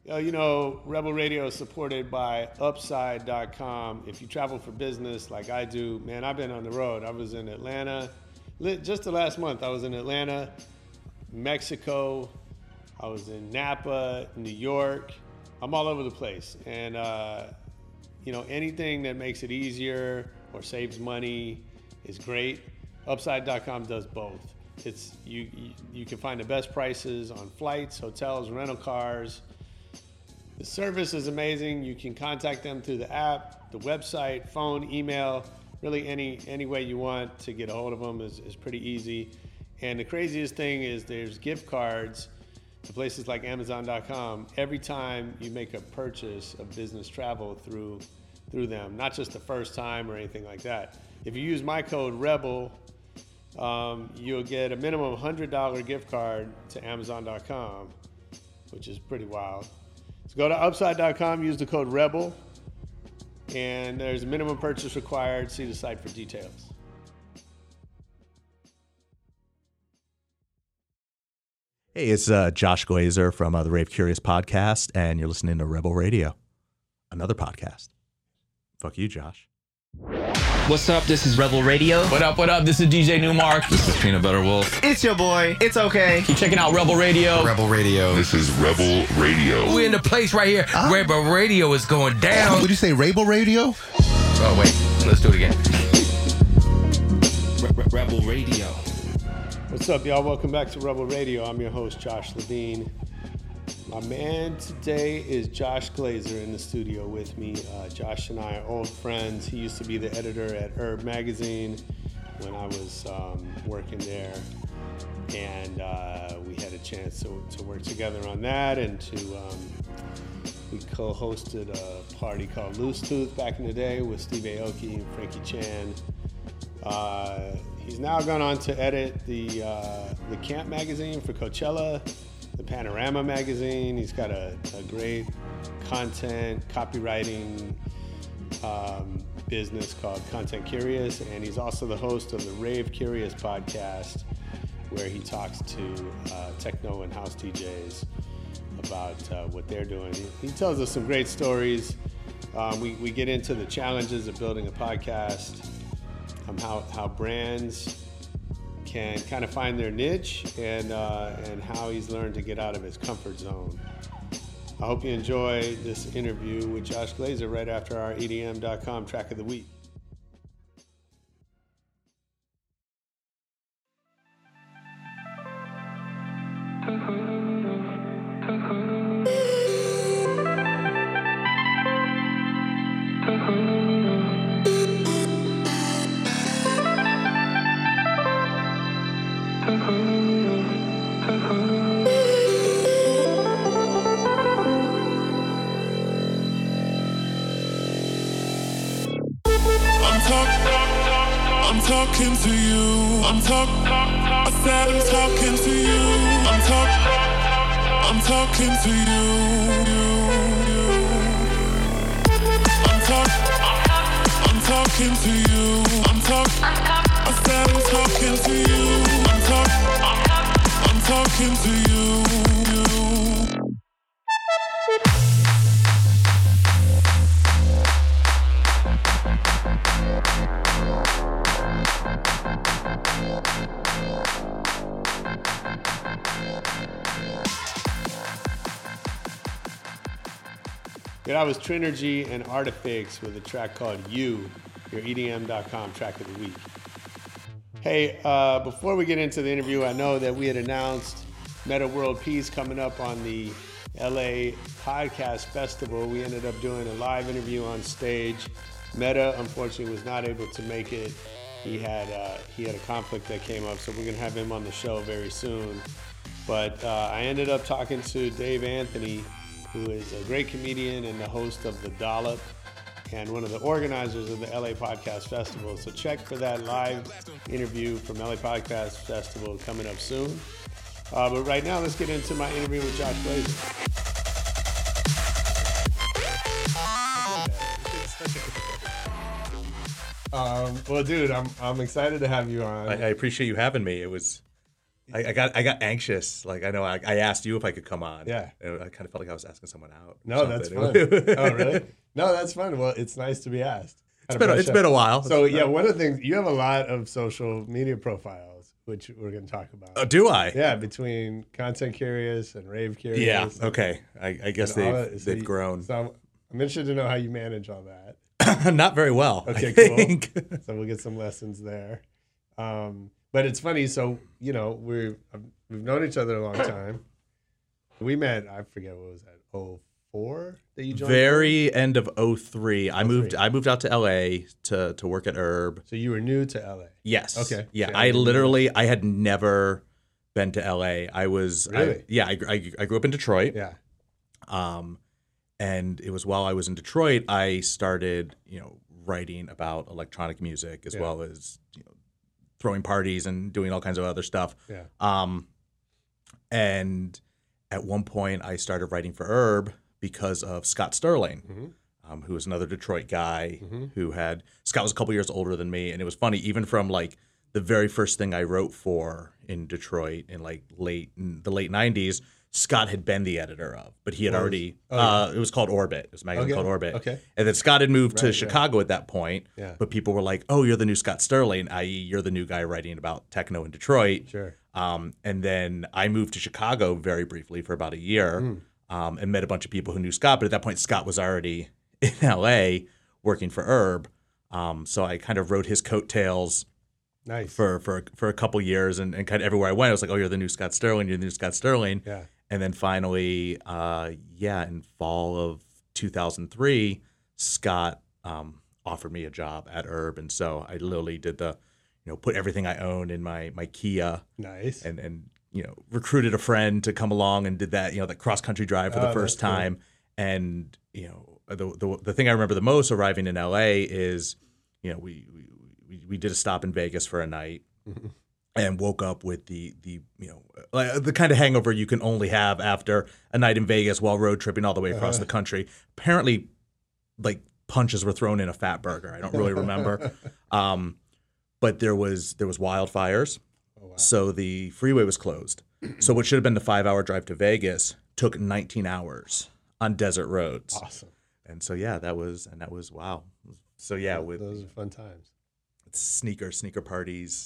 Rebel Radio is supported by Upside.com. If you travel for business like I do, man, I've been on the road. I was in Atlanta. Just the last month, I was in Atlanta, Mexico. I was in Napa, New York. I'm all over the place. And, anything that makes it easier or saves money is great. Upside.com does both. It's you can find the best prices on flights, hotels, rental cars. The service is amazing. You can contact them through the app, the website, phone, email. Really any way you want to get a hold of them is pretty easy. And the craziest thing is there's gift cards to places like Amazon.com every time you make a purchase of business travel through them, not just the first time or anything like that. If you use my code REBEL, you'll get a minimum $100 gift card to Amazon.com, which is pretty wild. So go to Upside.com, use the code REBEL, and there's a minimum purchase required. See the site for details. Hey, it's Josh Glazer from the Rave Curious podcast, and you're listening to Rebel Radio, another podcast. Fuck you, Josh. What's up? This is Rebel Radio. What up? This is DJ Newmark. This is Peanut Butter Wolf. It's your boy. It's okay. Keep checking out Rebel Radio. Rebel Radio. This is Rebel Radio. We're in the place right here. Rebel Radio is going down. Would you say Rebel Radio? Oh, wait. Let's do it again. Rebel Radio. What's up, y'all? Welcome back to Rebel Radio. I'm your host, Josh Levine. My man today is Josh Glazer in the studio with me. Josh and I are old friends. He used to be the editor at Herb Magazine when I was working there. And we had a chance to work together on that. And we co-hosted a party called Loose Tooth back in the day with Steve Aoki and Frankie Chan. He's now gone on to edit the Camp magazine for Coachella, the Panorama magazine. He's got a great content copywriting business called Content Curious, and he's also the host of the Rave Curious podcast, where he talks to techno and house DJs about what they're doing. He tells us some great stories. We get into the challenges of building a podcast, how brands can kind of find their niche, and how he's learned to get out of his comfort zone. I hope you enjoy this interview with Josh Glazer right after our EDM.com track of the week. I'm talking to you. I said I'm talking to you. I'm talking to you. I'm talking to you. I said I'm talking to you. I'm talking to you. That was Trinergy and Artifix with a track called You, your EDM.com track of the week. Hey, before we get into the interview, I know that we had announced Meta World Peace coming up on the LA Podcast Festival. We ended up doing a live interview on stage. Meta, unfortunately, was not able to make it. He had a conflict that came up, so we're going to have him on the show very soon. But I ended up talking to Dave Anthony, who is a great comedian and the host of The Dollop and one of the organizers of the LA Podcast Festival. So check for that live interview from LA Podcast Festival coming up soon. But right now, let's get into my interview with Josh Glazer. Well, dude, I'm excited to have you on. I appreciate you having me. It was I got anxious. Like I know I asked you if I could come on. Yeah. And I kind of felt like I was asking someone out. No, that's fun. Oh, really? No, that's fun. Well, it's nice to be asked. It's been a while. So yeah, one of the things, you have a lot of social media profiles, which we're going to talk about. Oh, do I? Yeah, between Content Curious and Rave Curious. Yeah. Okay. I guess they've grown. So I'm interested to know how you manage all that. Not very well. Okay, I cool. think. So we'll get some lessons there. But it's funny. So we've known each other a long time. We met. I forget what was that. 04 that you joined. Very end of 03. I moved out to LA to work at Herb. So you were new to LA. Yes. Okay. Yeah. Okay. I had never been to LA. I was. Really? I grew up in Detroit. Yeah. And it was while I was in Detroit, I started, writing about electronic music as well as, throwing parties and doing all kinds of other stuff. Yeah. And at one point, I started writing for Herb because of Scott Sterling, who was another Detroit guy Scott was a couple years older than me. And it was funny, even from like the very first thing I wrote for in Detroit in the late 90s, Scott had been the editor of, but he had already, it was called Orbit. It was a magazine called Orbit. Okay. And then Scott had moved to Chicago at that point, but people were like, oh, you're the new Scott Sterling, i.e. you're the new guy writing about techno in Detroit. Sure. And then I moved to Chicago very briefly for about a year and met a bunch of people who knew Scott, but at that point Scott was already in LA working for Herb. So I kind of wrote his coattails. Nice. For a couple years and kind of everywhere I went, I was like, oh, you're the new Scott Sterling, you're the new Scott Sterling. Yeah. And then finally, in fall of 2003, Scott offered me a job at Herb. And so I literally did put everything I owned in my Kia. Nice. And recruited a friend to come along and did that, that cross-country drive for the first time. Cool. And, the thing I remember the most arriving in LA is, we did a stop in Vegas for a night. And woke up with the kind of hangover you can only have after a night in Vegas while road tripping all the way across the country. Apparently, like punches were thrown in a fat burger. I don't really remember, but there was wildfires, so the freeway was closed. So what should have been the 5-hour drive to Vegas took 19 hours on desert roads. Awesome. And so that was wow. So those are fun times. Sneaker parties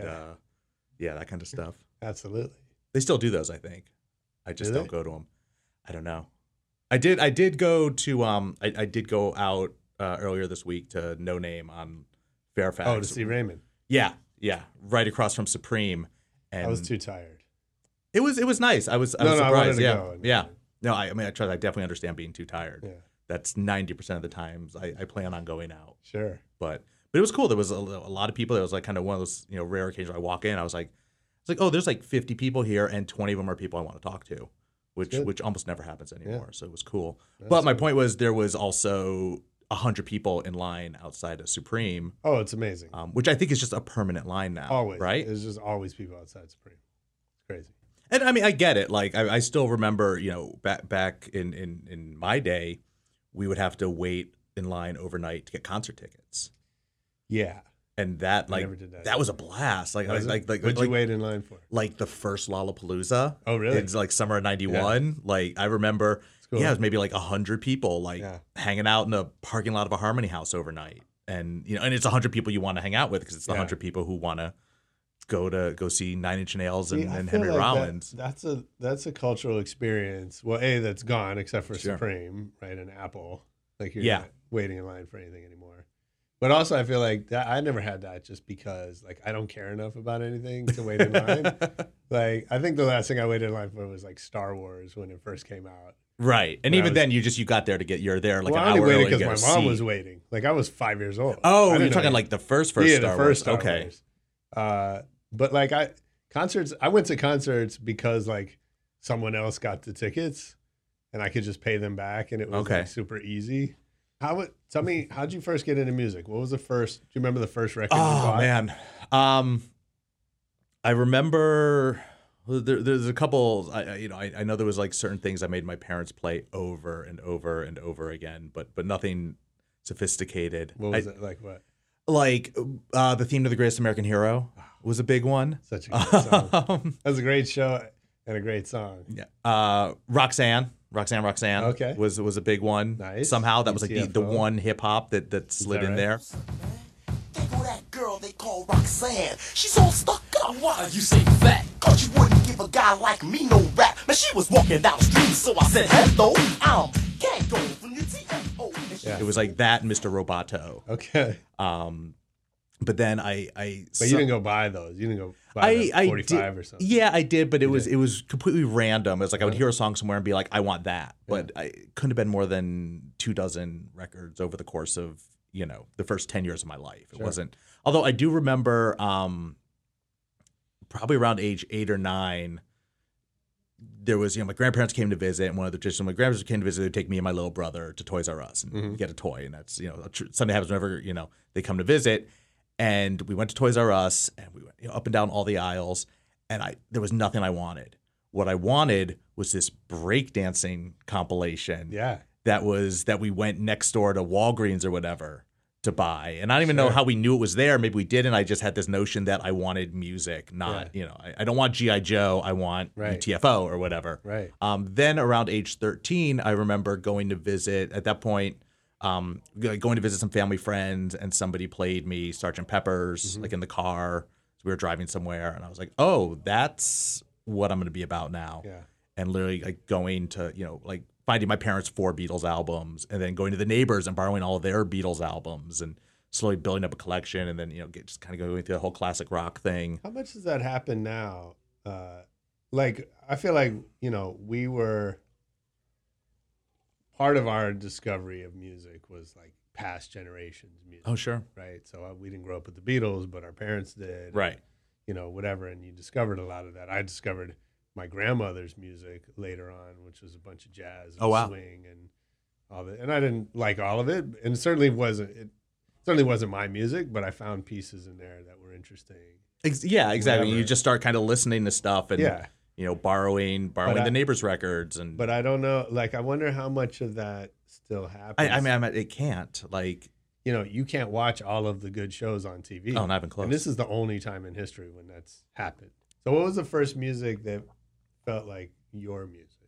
that kind of stuff. Absolutely. They still do those, I think. I just don't go to them. I don't know. I did go to I did go out earlier this week to No Name on Fairfax. Oh, to see Raymond. Yeah, right across from Supreme. And I was too tired. It was nice. I was surprised. I wanted to go. Yeah. No, I definitely understand being too tired. Yeah. That's 90% of the times I plan on going out. Sure. But it was cool. There was a lot of people. It was like kind of one of those rare occasions I walk in. I was like, oh, there's like 50 people here, and 20 of them are people I want to talk to, which almost never happens anymore. Yeah. So it was cool. But my point was there was also 100 people in line outside of Supreme. Oh, it's amazing. Which I think is just a permanent line now. Always, right? There's just always people outside Supreme. It's crazy. And I mean, I get it. Like I still remember, back in my day, we would have to wait in line overnight to get concert tickets. Yeah. And that that was a blast. Like what'd you wait in line for? Like the first Lollapalooza. Oh, really? It's like summer of '91. Yeah. Like I remember, cool. It was maybe like 100 people hanging out in the parking lot of a Harmony House overnight. And and it's 100 people you want to hang out with because it's the 100 people who want to go see Nine Inch Nails and Henry Rollins. That's a cultural experience. Well, that's gone except for Supreme, right? And Apple. Like you're not waiting in line for anything anymore. But also, I feel like that I never had that just because, like, I don't care enough about anything to wait in line. Like, I think the last thing I waited in line for was like Star Wars when it first came out. Right, and even then, you got there to get you're there like an hour early. I only waited because my mom was waiting. Like, I was 5 years old. Oh, you're talking like the first Star Wars. The first Star Wars. But like I went to concerts because like someone else got the tickets, and I could just pay them back, and it was like super easy. Tell me, how'd you first get into music? What was the first? Do you remember the first record you bought? Oh man, I remember there's a couple. I know there was like certain things I made my parents play over and over and over again, but nothing sophisticated. What was it like? What? Like the theme to The Greatest American Hero was a big one. Such a good song. That was a great show and a great song. Yeah. Roxanne. Okay. Was a big one. Nice. Somehow that was like the UTFO. one hip hop that slid that in right? there. There go that girl they call Roxanne. She's all stuck up. Why you say fat? Cause you wouldn't give a guy like me no rap. Man, she was walking down the street, so I said, hello, I'm Kango from UTFO. And she Yeah. It was like that and Mr. Roboto. Okay. But then But you didn't go buy those. You didn't go buy the I 45 did, or something. Yeah, I did, but it was completely random. It was like I would hear a song somewhere and be like, I want that. But it couldn't have been more than 24 records over the course of, the first 10 years of my life. It wasn't. Although I do remember probably around age 8 or 9, there was, my grandparents came to visit, and one of the traditions, when my grandparents came to visit, they'd take me and my little brother to Toys R Us and get a toy. And that's, something happens whenever, they come to visit. And we went to Toys R Us, and we went up and down all the aisles, and there was nothing I wanted. What I wanted was this breakdancing compilation. Yeah. That we went next door to Walgreens or whatever to buy. And I don't even know how we knew it was there. Maybe we didn't. I just had this notion that I wanted music, not, I don't want G.I. Joe. I want UTFO or whatever. Right. Then around age 13, I remember going to visit, at that point, going to visit some family friends, and somebody played me Sgt. Pepper's like in the car. So we were driving somewhere, and I was like, oh, that's what I'm going to be about now. Yeah. And literally like going to, like finding my parents' 4 Beatles albums, and then going to the neighbors and borrowing all of their Beatles albums, and slowly building up a collection, and then, just kind of going through the whole classic rock thing. How much does that happen now? Like, I feel like, we were, part of our discovery of music was like past generations music. Oh, sure. Right. So we didn't grow up with the Beatles, but our parents did. Right. Whatever. And you discovered a lot of that. I discovered my grandmother's music later on, which was a bunch of jazz and swing and all that. And I didn't like all of it. And it certainly wasn't my music, but I found pieces in there that were interesting. Yeah, exactly. Whatever. You just start kind of listening to stuff and, borrowing the neighbors' records. But I don't know. Like, I wonder how much of that still happens. I mean, it can't. Like, you can't watch all of the good shows on TV. Oh, not even close. And this is the only time in history when that's happened. So what was the first music that felt like your music?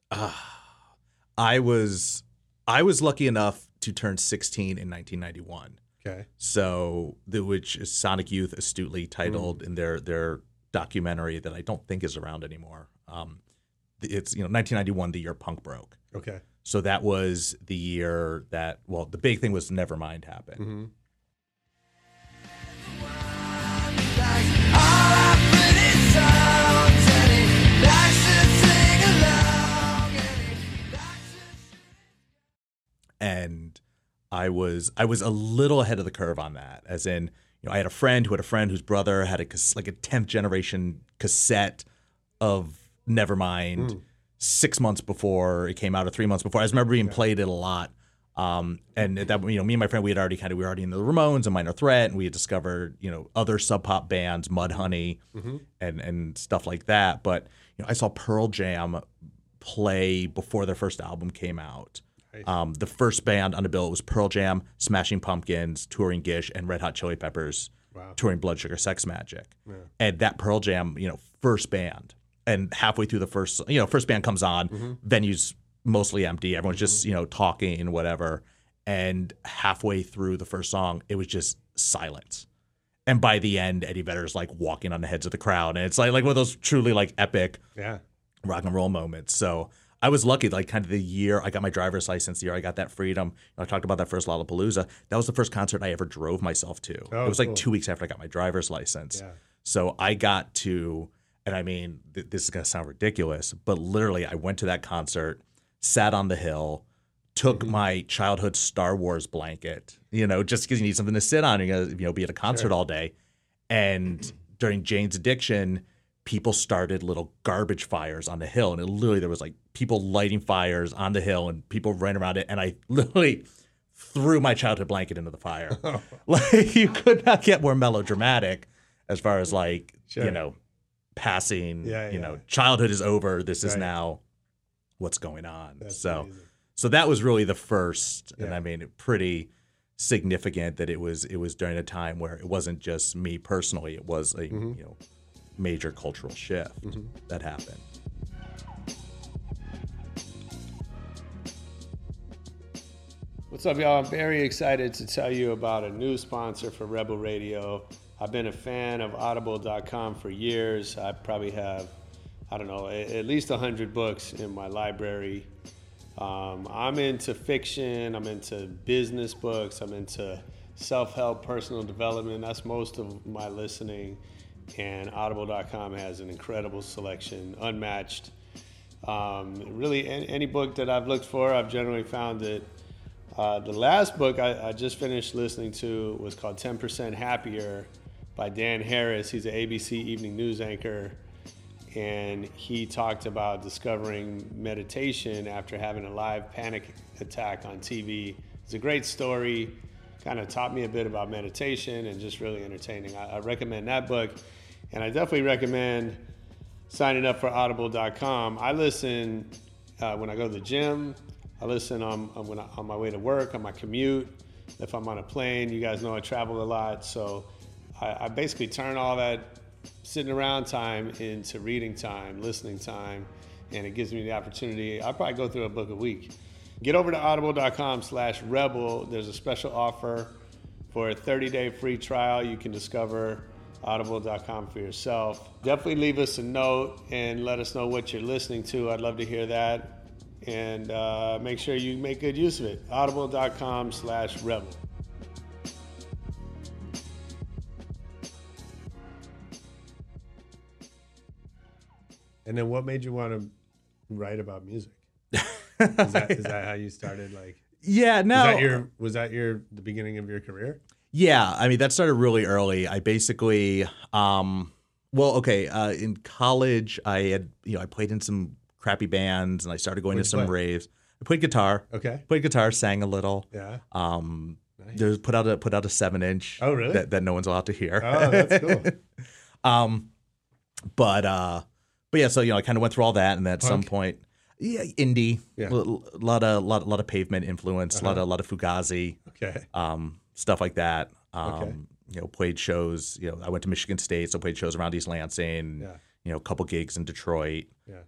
I was lucky enough to turn 16 in 1991. Okay. So, which is Sonic Youth astutely titled in their documentary that I don't think is around anymore. It's 1991, the year punk broke. Okay. So that was the year that, well, the big thing was Nevermind happened. Mm-hmm. And I was a little ahead of the curve on that, as in, I had a friend whose brother had a 10th generation cassette of Nevermind 6 months before it came out, or 3 months before. I just remember being played it a lot. And at that, me and my friend, we were already into the Ramones and Minor Threat, and we had discovered, other sub pop bands, Mudhoney, and stuff like that. But I saw Pearl Jam play before their first album came out. Nice. The first band on the bill was Pearl Jam, Smashing Pumpkins, touring Gish, and Red Hot Chili Peppers, touring Blood Sugar Sex Magic. Yeah. And that Pearl Jam, first band, and halfway through the first band comes on, venue's mostly empty, everyone's just talking and whatever, and halfway through the first song, it was just silence. And by the end, Eddie Vedder's like walking on the heads of the crowd, and it's like one of those truly like epic rock and roll moments. So I was lucky, like kind of the year I got my driver's license, the year I got that freedom. I talked about that first Lollapalooza. That was the first concert I ever drove myself to. It was like 2 weeks after I got my driver's license. Yeah. So I got to, and I mean, this is going to sound ridiculous, but literally I went to that concert, sat on the hill, took my childhood Star Wars blanket, just because you need something to sit on. You're going to, be at a concert all day. And during Jane's Addiction, people started little garbage fires on the hill. And literally there was like people lighting fires on the hill and people running around it. And I literally threw my childhood blanket into the fire. Like, you could not get more melodramatic as far as like, passing, childhood is over. This is now what's going on. So that was really the first, and I mean, pretty significant that it was during a time where it wasn't just me personally, it was a major cultural shift that happened. What's up, y'all? I'm very excited to tell you about a new sponsor for Rebel Radio. I've been a fan of Audible.com for years. I probably have, at least 100 books in my library. I'm into fiction, I'm into business books, I'm into self-help, personal development. That's most of my listening. And Audible.com has an incredible selection, unmatched. Really, any book that I've looked for, I've generally found it. The last book I just finished listening to was called 10% Happier by Dan Harris. He's an ABC Evening News anchor, and he talked about discovering meditation after having a live panic attack on TV. It's a great story, kind of taught me a bit about meditation and just really entertaining. I recommend that book, and I definitely recommend signing up for Audible.com. I listen when I go to the gym. I listen on my way to work, on my commute, if I'm on a plane. You guys know I travel a lot, so I basically turn all that sitting around time into reading time, listening time, and it gives me the opportunity. I'll probably go through a book a week. Get over to audible.com/rebel. There's a special offer for a 30-day free trial. You can discover audible.com for yourself. Definitely leave us a note and let us know what you're listening to. I'd love to hear that. And make sure you make good use of it. Audible.com/rebel. And then what made you want to write about music? Is that how you started? Was that the beginning of your career? Yeah, I mean, that started really early. I basically, in college, I played in some crappy bands, and I started going to some raves. I played guitar. Okay. Played guitar, sang a little. Yeah. Nice. There's put out a 7-inch. Oh, really? That no one's allowed to hear. Oh, that's cool. But yeah, so I kind of went through all that, and at some point, indie, a lot of Pavement influence, a lot of Fugazi, stuff like that. Played shows. I went to Michigan State, so played shows around East Lansing. A couple gigs in Detroit.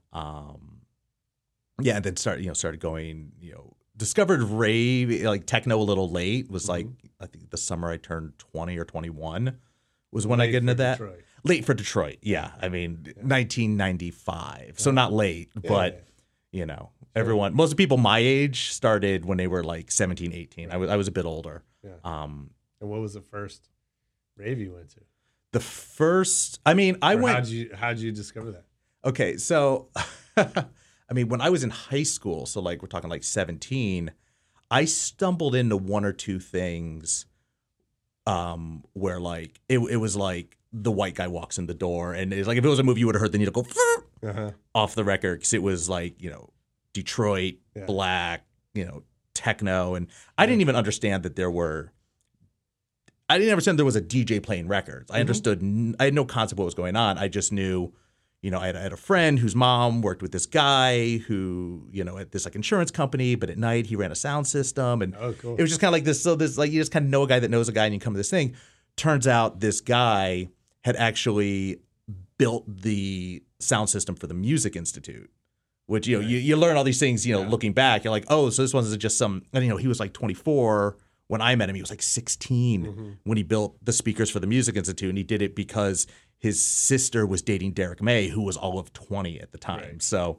And then started going. Discovered rave, like techno, a little late. Was I think the summer I turned 20 or 21 was when I get into that. Detroit. Late for Detroit, yeah. I mean, 1995, so not late, but everyone, most of the people my age started when they were like 17, 18. I was a bit older. Yeah. And what was the first rave you went to? The first, I mean, how'd you discover that? Okay, so I mean, when I was in high school, so like we're talking like 17, I stumbled into one or two things where like it was like the white guy walks in the door, and it's like if it was a movie you would have heard the needle go off the record, because it was like Detroit, black, techno, and I didn't even understand that there was a DJ playing records. I understood, I had no concept of what was going on. I just knew, I had a friend whose mom worked with this guy who, at this like insurance company, but at night he ran a sound system, and it was just kind of like this. So this, like, you just kind of know a guy that knows a guy, and you come to this thing. Turns out this guy had actually built the sound system for the Music Institute, which, you learn all these things, looking back. You're like, oh, so this wasn't just some, and, he was like 24 when I met him. He was like 16 when he built the speakers for the Music Institute, and he did it because his sister was dating Derek May, who was all of 20 at the time. Right. So,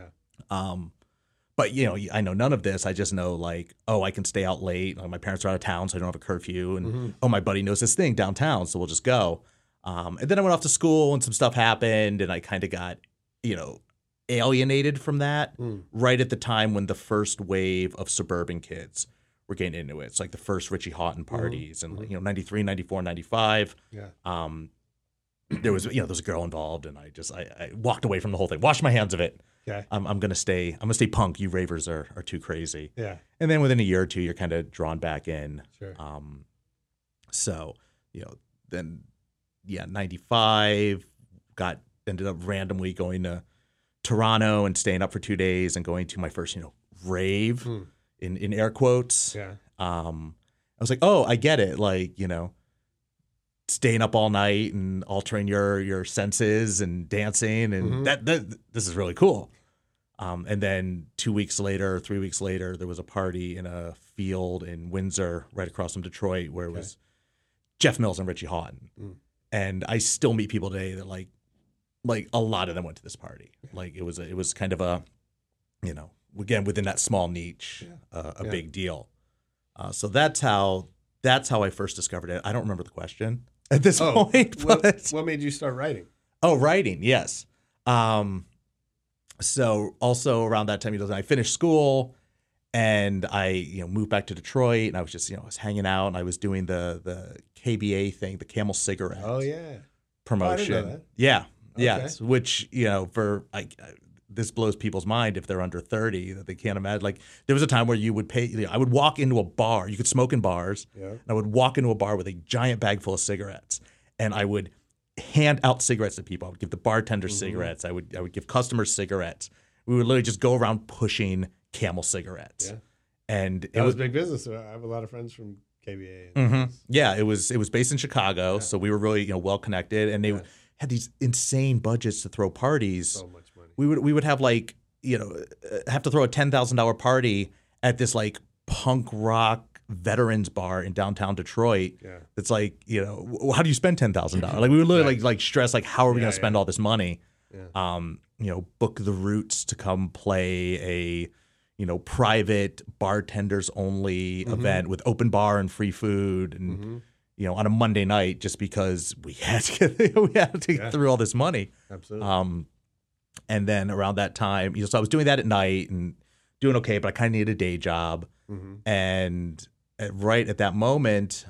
but I know none of this. I just know like, oh, I can stay out late. My parents are out of town, so I don't have a curfew. And oh, my buddy knows this thing downtown, so we'll just go. And then I went off to school, and some stuff happened, and I kind of got, alienated from that right at the time when the first wave of suburban kids were getting into it. It's like the first Richie Hawtin parties, and 93, 94, 95. Yeah. There was a girl involved, and I walked away from the whole thing, washed my hands of it. Okay. I'm gonna stay punk. You ravers are too crazy. Yeah. And then within a year or two, you're kind of drawn back in. Sure. Then 95 ended up randomly going to Toronto and staying up for 2 days and going to my first rave in air quotes. Yeah. I was like, oh, I get it. Like, you know, staying up all night and altering your senses and dancing, and that this is really cool. And then 2 weeks later, 3 weeks later, there was a party in a field in Windsor, right across from Detroit, where it was Jeff Mills and Richie Hawtin. And I still meet people today that like a lot of them went to this party. Like it was kind of a, you know, again within that small niche, a big deal. So that's how I first discovered it. I don't remember the question at this point. But what made you start writing? Oh, writing, yes. So also around that time, you know, I finished school and I, you know, moved back to Detroit, and I was just, you know, I was hanging out and I was doing the KBA thing, the Camel cigarette. Oh yeah. Promotion. Oh, I didn't know that. Yeah. Okay. Yes. Which, you know, this blows people's mind if they're under 30 that they can't imagine. Like there was a time where you would pay. You know, I would walk into a bar. You could smoke in bars. Yeah. And I would walk into a bar with a giant bag full of cigarettes, and I would hand out cigarettes to people. I would give the bartender cigarettes. I would give customers cigarettes. We would literally just go around pushing Camel cigarettes. Yeah. And It was big business. I have a lot of friends from KBA. Yeah, it was based in Chicago, so we were really, you know, well connected, and they had these insane budgets to throw parties. So much money. We would have like, you know, have to throw a $10,000 party at this like punk rock veterans bar in downtown Detroit. Yeah. It's like, you know, how do you spend $10,000? Like we would literally like stress like how are we going to spend all this money? Yeah. You know, book the Roots to come play a, you know, private bartenders only event with open bar and free food, and you know, on a Monday night, just because we had to get through all this money. Absolutely. And then around that time, you know, so I was doing that at night and doing okay, but I kind of needed a day job. And right at that moment,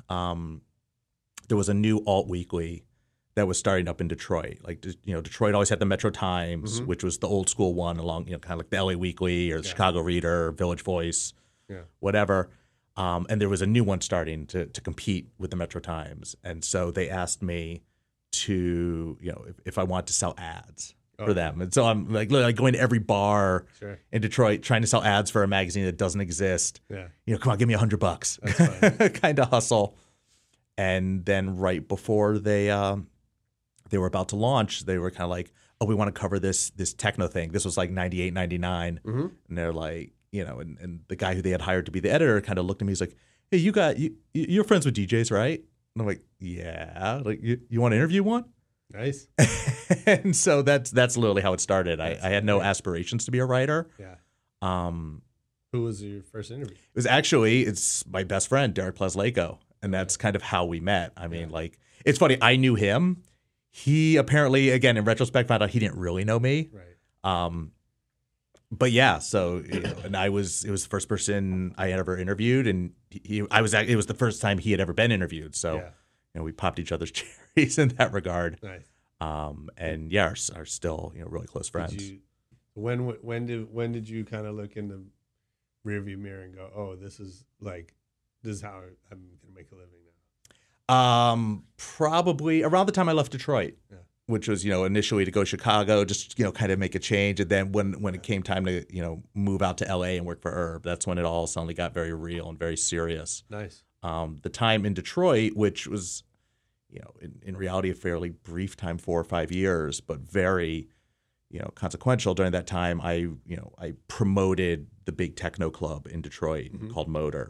there was a new alt weekly that was starting up in Detroit. Like, you know, Detroit always had the Metro Times, which was the old school one, along, you know, kind of like the LA Weekly or the Chicago Reader, Village Voice, whatever. And there was a new one starting to compete with the Metro Times. And so they asked me to, you know, if I want to sell ads for them. And so I'm like literally going to every bar in Detroit trying to sell ads for a magazine that doesn't exist. Yeah. You know, come on, give me $100 kind of hustle. And then right before they were about to launch, they were kind of like, oh, we want to cover this techno thing. This was like 98, 99. And they're like, you know, and the guy who they had hired to be the editor kind of looked at me. He's like, hey, you're friends with DJs, right? And I'm like, yeah. Like, you want to interview one? Nice. And so that's literally how it started. I had no aspirations to be a writer. Yeah. Who was your first interview? It's my best friend, Derek Pleslako. And that's kind of how we met. I mean, like, it's funny. I knew him. He apparently, again, in retrospect, found out he didn't really know me. Right. But yeah, so, you know, and it was the first person I had ever interviewed, and it was the first time he had ever been interviewed. So, you know, we popped each other's cherries in that regard. Nice. And yeah, are still, you know, really close friends. When did you kind of look in the rearview mirror and go, oh, this is how I'm gonna make a living now? Probably around the time I left Detroit. Yeah. Which was, you know, initially to go to Chicago, just, you know, kind of make a change. And then when it came time to, you know, move out to LA and work for Herb, that's when it all suddenly got very real and very serious. Nice. The time in Detroit, which was, you know, in reality a fairly brief time, 4 or 5 years, but very, you know, consequential. During that time, I promoted the big techno club in Detroit called Motor.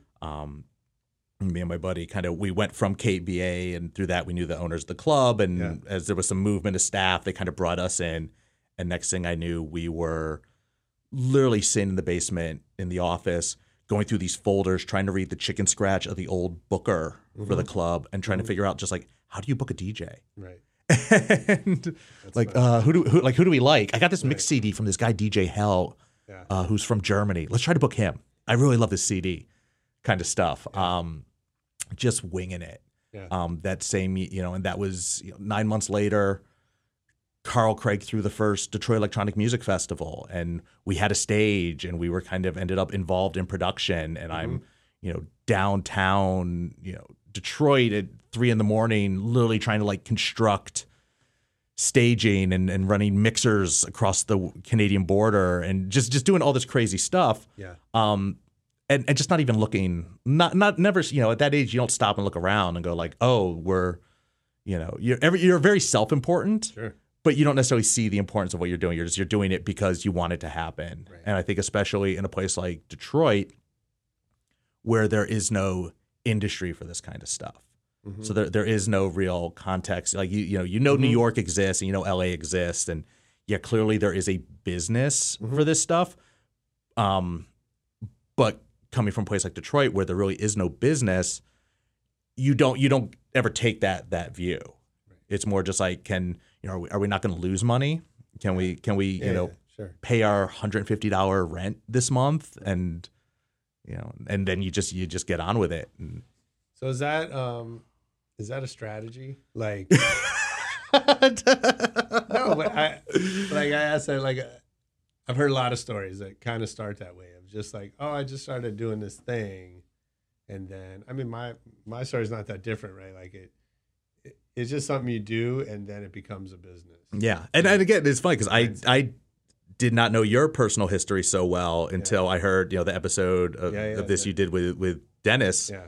Me and my buddy we went from KBA, and through that we knew the owners of the club, and as there was some movement of staff, they kind of brought us in, and next thing I knew, we were literally sitting in the basement in the office going through these folders trying to read the chicken scratch of the old booker for the club and trying to figure out just like, how do you book a DJ? Right. And like who do we like? I got this mix CD from this guy DJ Hell, who's from Germany. Let's try to book him. I really love this CD kind of stuff. Just winging it. Yeah. That same, you know, and that was 9 months later, Carl Craig threw the first Detroit Electronic Music Festival, and we had a stage, and we were kind of ended up involved in production. And I'm, you know, downtown, you know, Detroit at 3 a.m, literally trying to like construct staging and running mixers across the Canadian border and just doing all this crazy stuff. Yeah. and just not even looking, never, at that age, you don't stop and look around and go like, oh, you're very self-important, Sure. but you don't necessarily see the importance of what you're doing. You're doing it because you want it to happen. Right. And I think especially in a place like Detroit, where there is no industry for this kind of stuff. Mm-hmm. So there is no real context. Like New York exists and LA exists, and clearly there is a business for this stuff. But coming from a place like Detroit where there really is no business, you don't ever take that view. Right. It's more just like, are we not going to lose money? Can we sure. pay our $150 rent this month, and and then you just get on with it. And, so is that a strategy? Like, no, but I asked that, like, I've heard a lot of stories that kind of start that way, of just like, oh, I just started doing this thing, and then, I mean, my story's not that different, right? Like it's just something you do, and then it becomes a business. Yeah, and again, it's funny because I did not know your personal history so well until I heard the episode of this you did with Dennis. Yeah.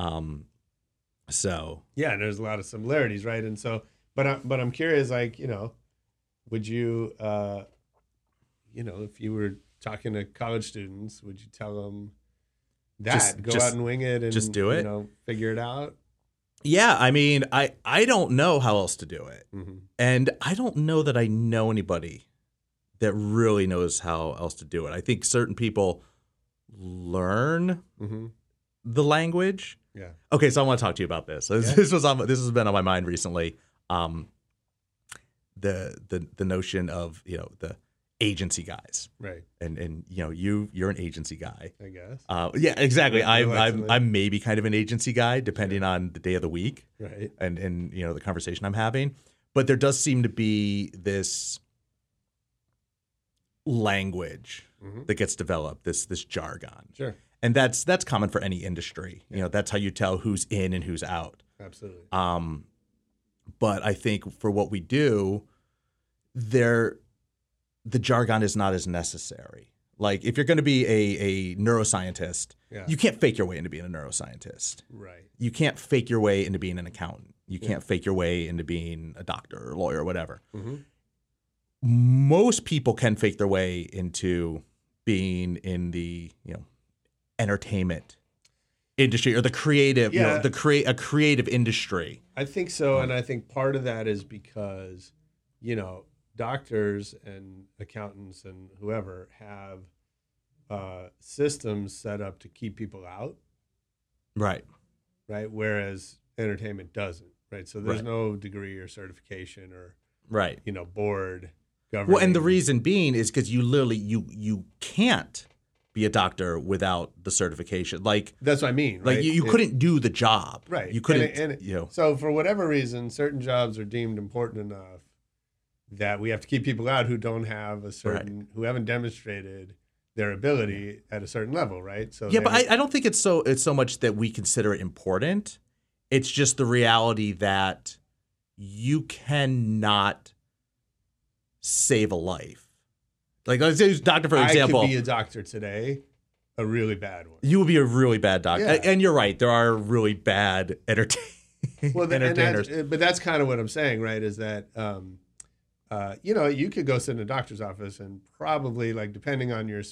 So yeah, and there's a lot of similarities, right? And so, but I'm curious, like, would you, if you were talking to college students, would you tell them that go out and wing it and just do it, figure it out? Yeah, I mean, I don't know how else to do it, mm-hmm. and I don't know that I know anybody that really knows how else to do it. I think certain people learn the language. Yeah. Okay, so I want to talk to you about this. This has been on my mind recently. The notion of the agency guys, right? And you're an agency guy, I guess. Yeah, exactly. I'm maybe kind of an agency guy depending on the day of the week, right? And the conversation I'm having. But there does seem to be this language that gets developed, this jargon. Sure. And that's common for any industry. That's how you tell who's in and who's out. Absolutely. But I think for what we do, the jargon is not as necessary. Like if you're going to be a neuroscientist, you can't fake your way into being a neuroscientist. Right. You can't fake your way into being an accountant. You can't fake your way into being a doctor or a lawyer or whatever. Mm-hmm. Most people can fake their way into being in the entertainment industry or the creative, a creative industry. I think so, and I think part of that is because, doctors and accountants and whoever have systems set up to keep people out. Right. Right. Whereas entertainment doesn't. Right. So there's no degree or certification or board governing. Well, and the reason being is because you literally you can't be a doctor without the certification. Like that's what I mean. Right? Like you couldn't do the job. Right. You couldn't. So for whatever reason, certain jobs are deemed important enough that we have to keep people out who don't have who haven't demonstrated their ability at a certain level. Right. So but I don't think it's so much that we consider it important. It's just the reality that you cannot save a life. Like let's use doctor for example. I could be a doctor today, a really bad one. You would be a really bad doctor, and you're right. There are really bad entertainers. But that's kind of what I'm saying, right? Is that you could go sit in a doctor's office and probably, like, depending on your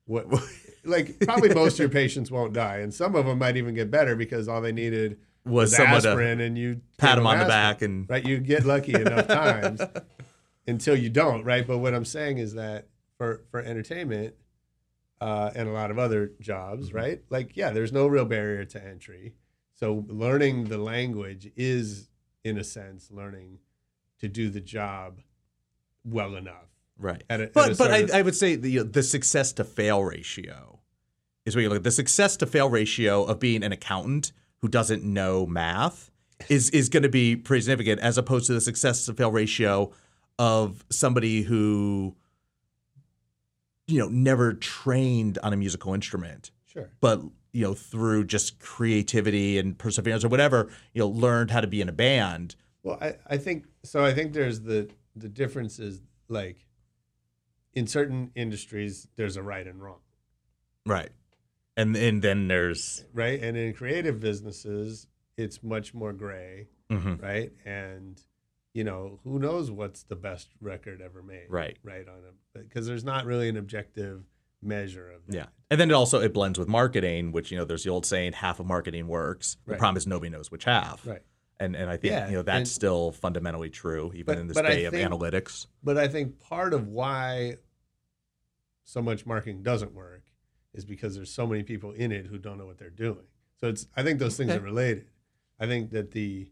probably most of your patients won't die, and some of them might even get better because all they needed was aspirin, and you pat them on the back, and right, you get lucky enough times until you don't, right? But what I'm saying is that for entertainment and a lot of other jobs, right? Like, there's no real barrier to entry. So learning the language is, in a sense, learning to do the job well enough. Right. But I would say the success to fail ratio is where you look at the success to fail ratio of being an accountant who doesn't know math is going to be pretty significant, as opposed to the success to fail ratio of somebody who never trained on a musical instrument. Sure. But through just creativity and perseverance or whatever, learned how to be in a band. Well, I think so. I think there's the differences, like in certain industries, there's a right and wrong. Right. And then there's right, and in creative businesses, it's much more gray, Mhm. right? And who knows what's the best record ever made, Right. Right on it, because there's not really an objective measure of that. Yeah. And then it blends with marketing, which, there's the old saying, half of marketing works. The Right. problem is nobody knows which half. Right. And I think, Yeah, that's and- still fundamentally true, even But- in this but I day of think- analytics. But I think part of why so much marketing doesn't work is because there's so many people in it who don't know what they're doing. So I think those things are related. I think that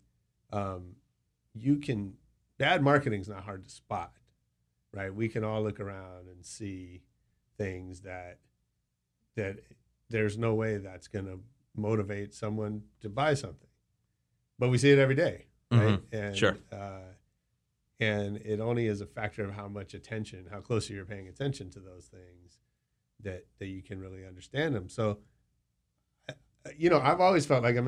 bad marketing is not hard to spot, right? We can all look around and see things that there's no way that's going to motivate someone to buy something, but we see it every day, right? And Sure. And it only is a factor of how much attention, how closely you're paying attention to those things, that you can really understand them. So, I've always felt like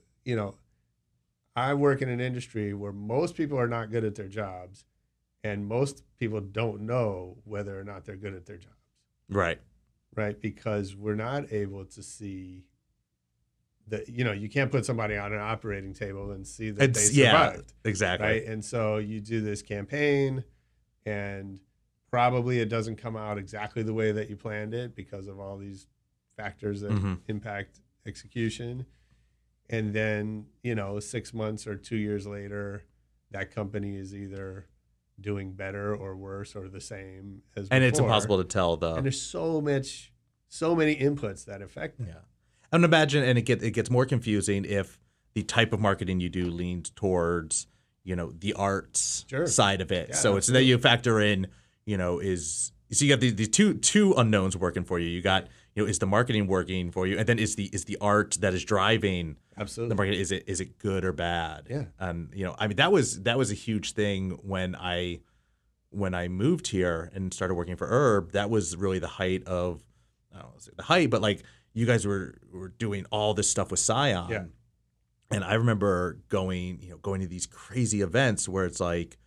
I work in an industry where most people are not good at their jobs, and most people don't know whether or not they're good at their jobs. Right. Right, because we're not able to see that. You can't put somebody on an operating table and see that they survived. Exactly. Right, and so you do this campaign, and probably it doesn't come out exactly the way that you planned it because of all these factors that impact execution. And then 6 months or 2 years later, that company is either doing better or worse or the same as before. And it's impossible to tell And there's so many inputs that affect that. Yeah. And imagine, and it gets more confusing if the type of marketing you do leans towards, the arts side of it. Yeah, so it's that you factor in, so you got these two unknowns working for you. You got, is the marketing working for you? And then is the art that is driving Absolutely the marketing, is it good or bad? Yeah. And that was a huge thing when I moved here and started working for Herb. That was really the height of, I don't want to say the height, but like you guys were doing all this stuff with Scion. Yeah. And I remember going to these crazy events where it's like,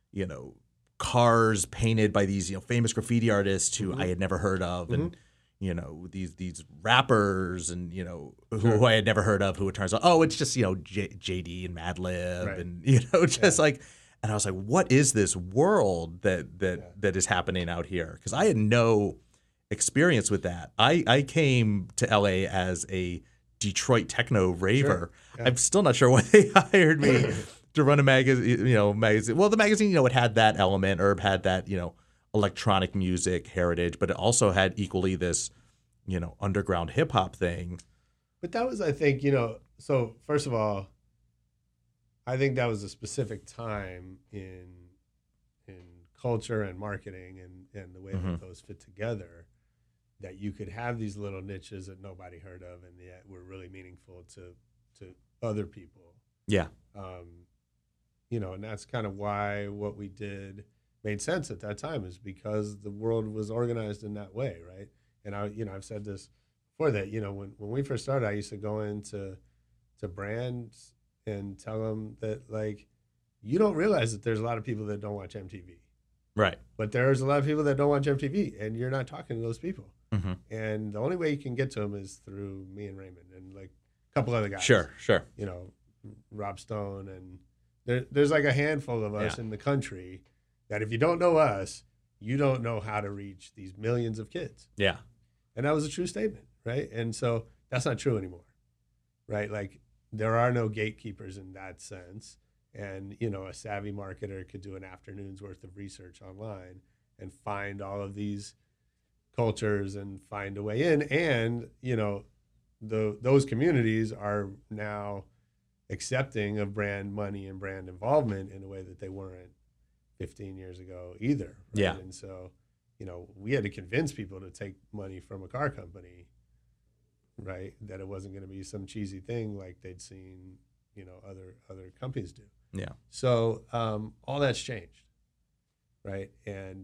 cars painted by these, famous graffiti artists who I had never heard of, and these rappers and who I had never heard of, who it turns out, it's just JD and Madlib, Right. and just like, and I was like, what is this world that is happening out here? Because I had no experience with that. I came to LA as a Detroit techno raver. Sure. Yeah. I'm still not sure why they hired me to run a magazine. Magazine. Well, the magazine, it had that element. Herb had that, electronic music heritage, but it also had equally this, underground hip hop thing. But that was, I think, so first of all, I think that was a specific time in culture and marketing and the way that those fit together, that you could have these little niches that nobody heard of and yet were really meaningful to other people. Yeah. And that's kind of why what we did made sense at that time, is because the world was organized in that way, right? And I've said this before, that when we first started, I used to go into brands and tell them that, like, you don't realize that there's a lot of people that don't watch MTV, Right. but there's a lot of people that don't watch MTV, and you're not talking to those people. Mm-hmm. And the only way you can get to them is through me and Raymond and like a couple other guys. Sure. Rob Stone, and there's like a handful of us in the country that if you don't know us, you don't know how to reach these millions of kids. Yeah. And that was a true statement, right? And so that's not true anymore, right? Like, there are no gatekeepers in that sense. And, a savvy marketer could do an afternoon's worth of research online and find all of these cultures and find a way in. And, those communities are now accepting of brand money and brand involvement in a way that they weren't 15 years ago either. Right? Yeah. And so, we had to convince people to take money from a car company, right? That it wasn't going to be some cheesy thing like they'd seen, other companies do. Yeah. So all that's changed, right? And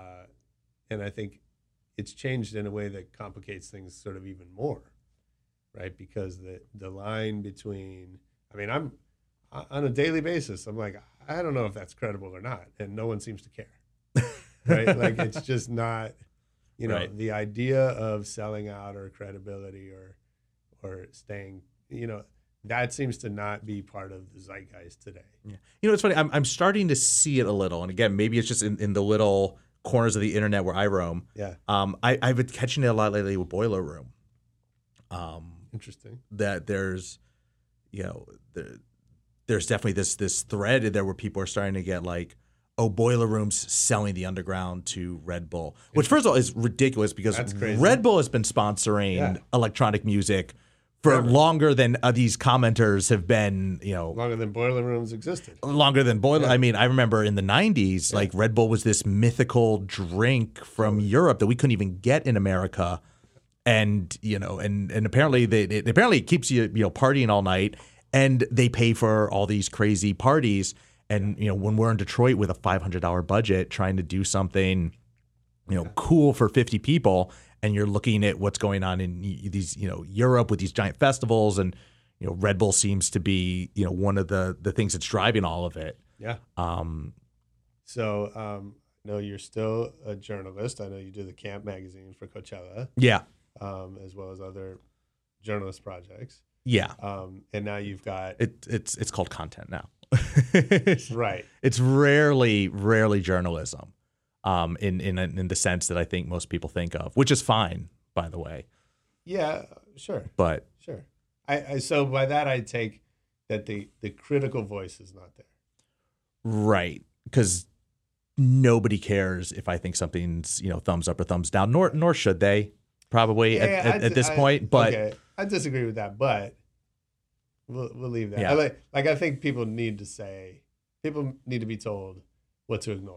I think it's changed in a way that complicates things sort of even more, right? Because the line between, I'm on a daily basis, I'm like, I don't know if that's credible or not, and no one seems to care, right? Like, it's just not. You know, Right. the idea of selling out or credibility or staying, you know, that seems to not be part of the zeitgeist today. Yeah. You know, it's funny. I'm starting to see it a little, and again, maybe it's just in the little corners of the internet where I roam. Yeah. I've been catching it a lot lately with Boiler Room. Interesting. That there's, you know, there's definitely this thread there where people are starting to get like, oh, Boiler Room's selling the underground to Red Bull, which first of all is ridiculous because That's crazy. Red Bull has been sponsoring Yeah. electronic music for longer than these commenters have been, you know, Longer than Boiler Rooms existed. longer than Boiler. I mean, I remember in the 90s, like Red Bull was this mythical drink from Europe that we couldn't even get in America. And, you know, and apparently it apparently keeps you, you know, partying all night, and they pay for all these crazy parties. And, you know, when we're in Detroit with a $500 budget trying to do something, you know, cool for 50 people, and you're looking at what's going on in these, you know, Europe with these giant festivals, and, you know, Red Bull seems to be, you know, one of the things that's driving all of it. Yeah. So, no, you're still a journalist. I know you do the Camp magazine for Coachella, Yeah. as well as other journalist projects. Yeah. And now you've got It's called content now. right. It's rarely journalism, in the sense that I think most people think of, which is fine, by the way. Yeah, sure. But Sure. I so by that I take that the critical voice is not there. right, because nobody cares if I think something's, you know, thumbs up or thumbs down, nor should they probably at this point. But okay, I disagree with that, but we'll leave that. Yeah. I think people need to be told what to ignore.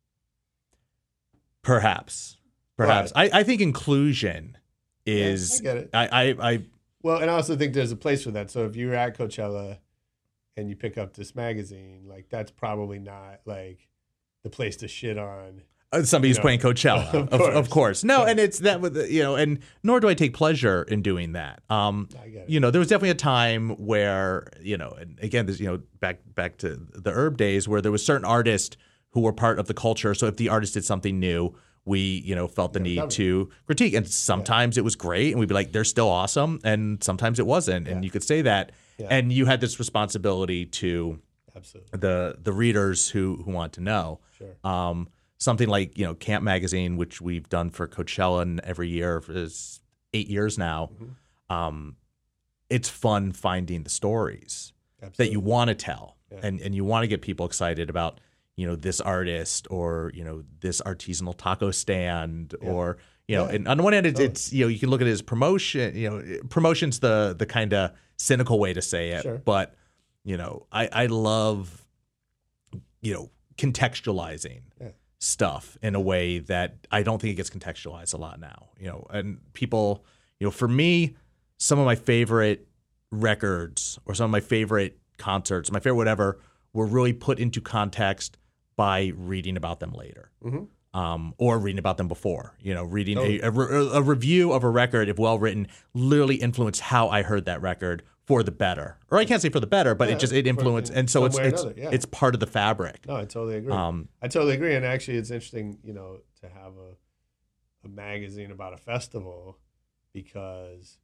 perhaps, Right. I think inclusion is. I get it. I Well, and I also think there's a place for that. So if you're at Coachella and you pick up this magazine, like that's probably not like the place to shit on. somebody who's You know, playing Coachella, of course. No, Yeah. and it's that with you know, and nor do I take pleasure in doing that. I get it. You know, there was definitely a time where, you know, and again, this, you know, back to the Herb days where there was certain artists who were part of the culture. So if the artist did something new, we, you know, felt the need to critique. And sometimes it was great, and we'd be like, they're still awesome, and sometimes it wasn't, and you could say that. Yeah. And you had this responsibility to Absolutely. the readers who want to know. Sure. Something like, you know, Camp Magazine, which we've done for Coachella and every year is 8 years now. Mm-hmm. It's fun finding the stories Absolutely. that you want to tell, Yeah. and you want to get people excited about, you know, this artist or, you know, this artisanal taco stand or, you know, and on the one hand, it's, you know, you can look at it as promotion, you know, promotion's the kind of cynical way to say it, Sure. but, you know, I love, you know, contextualizing stuff in a way that I don't think it gets contextualized a lot now, you know, and people, you know, for me, some of my favorite records or some of my favorite concerts, my favorite whatever, were really put into context by reading about them later, or reading about them before. You know, reading a review of a record, if well written, literally influenced how I heard that record for the better. Or I can't say for the better, but it influenced, and so it's part of the fabric. No, I totally agree. I totally agree, and actually, it's interesting, you know, to have a magazine about a festival because,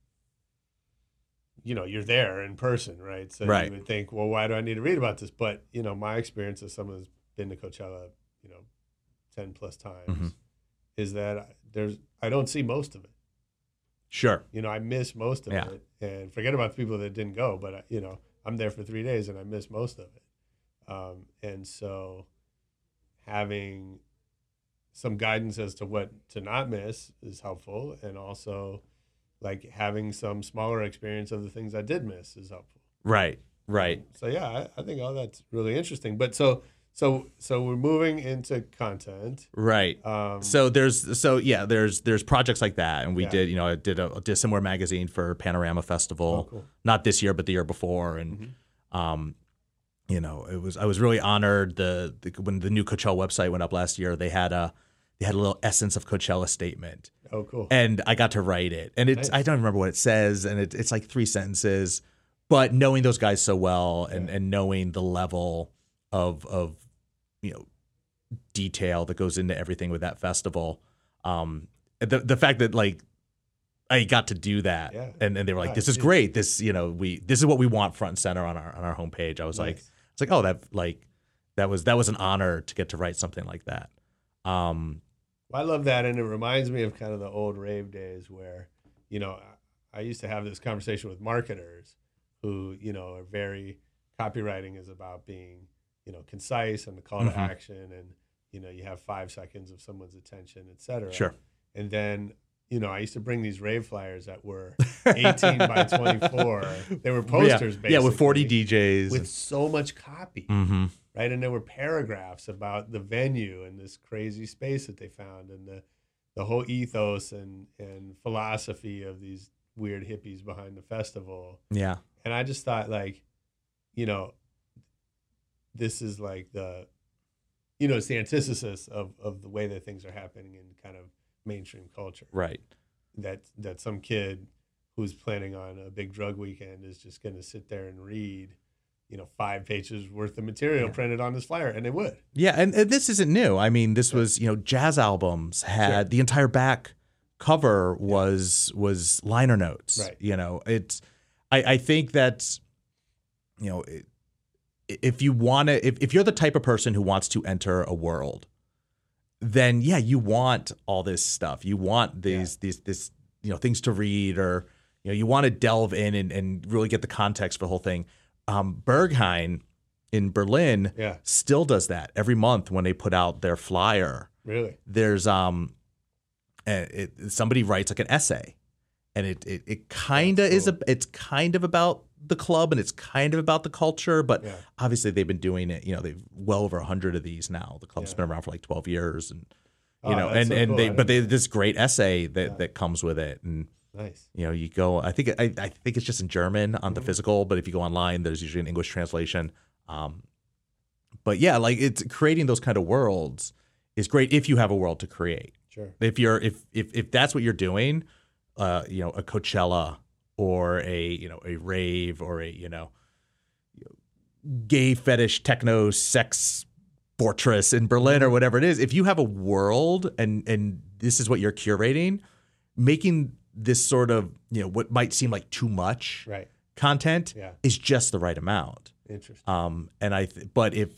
you know, you're there in person, right? So Right. you would think, well, why do I need to read about this? But, you know, my experience as someone who's been to Coachella, you know, 10 plus times is that I don't see most of it. Sure. You know, I miss most of it, and forget about the people that didn't go, but you know, I'm there for 3 days and I miss most of it. And so having some guidance as to what to not miss is helpful. And also like having some smaller experience of the things I did miss is helpful. Right. So yeah, I think all that's really interesting. But so we're moving into content. Right. So there's projects like that, and we did, you know, I did a similar magazine for Panorama Festival, cool. not this year but the year before, and you know, I was really honored when the new Coachella website went up last year. They had a little Essence of Coachella statement. Oh, cool. And I got to write it, and it's I don't remember what it says, and it's like 3 sentences, but knowing those guys so well and knowing the level of you know, detail that goes into everything with that festival, the fact that like I got to do that, and they were like, "This is great. This this is what we want front and center on our homepage." I was like, "It's like oh that was an honor to get to write something like that." I love that, and it reminds me of kind of the old rave days where, I used to have this conversation with marketers who, are very, copywriting is about being, concise and the call to action, and, you have 5 seconds of someone's attention, et cetera. Sure. And then, I used to bring these rave flyers that were 18 by 24. They were posters, basically. Yeah, with 40 DJs. With so much copy. Mm-hmm. Right, and there were paragraphs about the venue and this crazy space that they found, and the whole ethos and philosophy of these weird hippies behind the festival. Yeah, and I just thought, like, this is like the, it's the antithesis of the way that things are happening in kind of mainstream culture. Right. That some kid who's planning on a big drug weekend is just going to sit there and read 5 pages worth of material printed on this flyer, and they would. Yeah, and this isn't new. I mean, this was, jazz albums had the entire back cover was liner notes. Right. It's I think that's if you want to if you're the type of person who wants to enter a world, then you want all this stuff. You want these things to read, or you want to delve in and really get the context for the whole thing. Berghain in Berlin still does that every month when they put out their flyer. Really? There's somebody writes like an essay, and it kind of is it's kind of about the club, and it's kind of about the culture, but obviously they've been doing it. They've well over 100 of these now. The club's been around for like 12 years, and they this great essay that comes with it, and. Nice. You go. I think it's just in German on the physical, but if you go online, there's usually an English translation. But like it's creating those kind of worlds is great if you have a world to create. Sure. If that's what you're doing, a Coachella or a rave or a gay fetish techno sex fortress in Berlin or whatever it is. If you have a world and this is what you're curating, making this sort of what might seem like too much content is just the right amount. Interesting. But if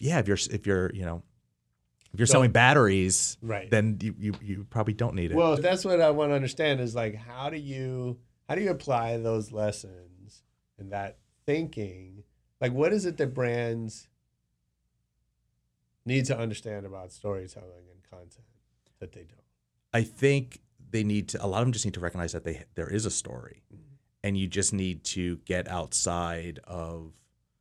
you're selling batteries, then you probably don't need it. Well, that's what I want to understand is like how do you apply those lessons and that thinking? Like what is it that brands need to understand about storytelling and content that they don't? I think they need to. A lot of them just need to recognize that there is a story, and you just need to get outside of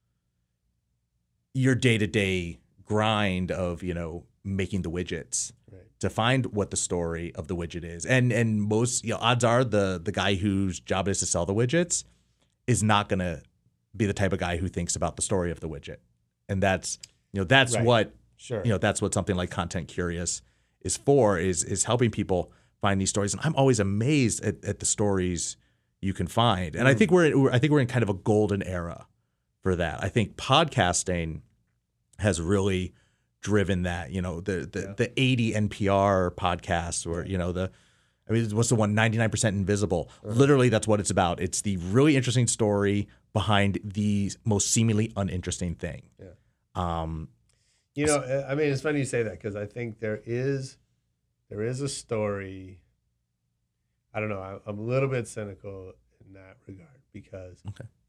your day-to-day grind of making the widgets to find what the story of the widget is. And most odds are the guy whose job it is to sell the widgets is not going to be the type of guy who thinks about the story of the widget, and that's what that's what something like Content Curious is for is helping people find these stories. And I'm always amazed at the stories you can find. And I think we're in kind of a golden era for that. I think podcasting has really driven that. The 80 NPR podcasts, or what's the one 99% Invisible? Literally, that's what it's about. It's the really interesting story behind the most seemingly uninteresting thing. I mean, it's funny you say that because I think there is a story. I don't know. I'm a little bit cynical in that regard because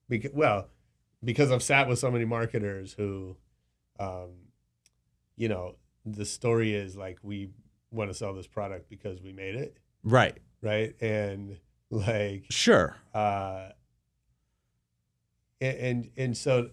I've sat with so many marketers who, the story is like we want to sell this product because we made it. Right. Right. And like sure. And so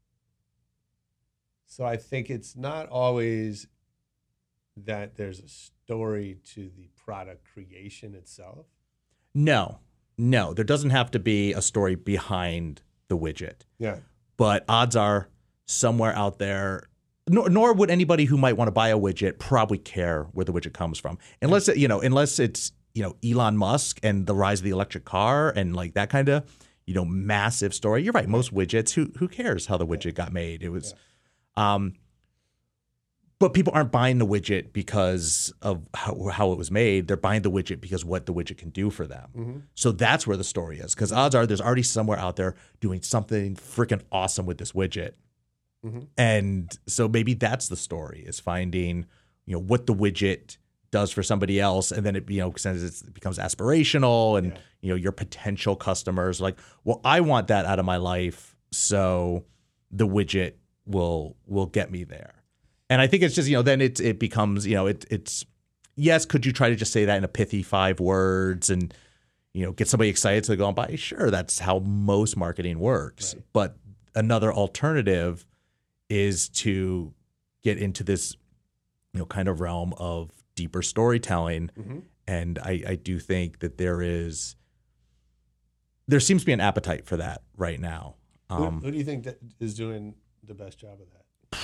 I think it's not always that there's a story to the product creation itself. No, there doesn't have to be a story behind the widget. Yeah. But odds are somewhere out there, nor would anybody who might want to buy a widget probably care where the widget comes from. Unless it's Elon Musk and the rise of the electric car and like that kind of, massive story. You're right. Most widgets, who cares how the widget got made? It was But people aren't buying the widget because of how it was made. They're buying the widget because what the widget can do for them. Mm-hmm. So that's where the story is. Because odds are there's already somewhere out there doing something freaking awesome with this widget. Mm-hmm. And so maybe that's the story, is finding, what the widget does for somebody else. And then it, since it becomes aspirational and, your potential customers are like, well, I want that out of my life. So the widget will get me there. And I think it's just, then it becomes, it's, yes, could you try to just say that in a pithy 5 words and, get somebody excited to go and buy? Sure, that's how most marketing works. Right. But another alternative is to get into this, kind of realm of deeper storytelling. Mm-hmm. And I do think that there seems to be an appetite for that right now. Who do you think that is doing the best job of that?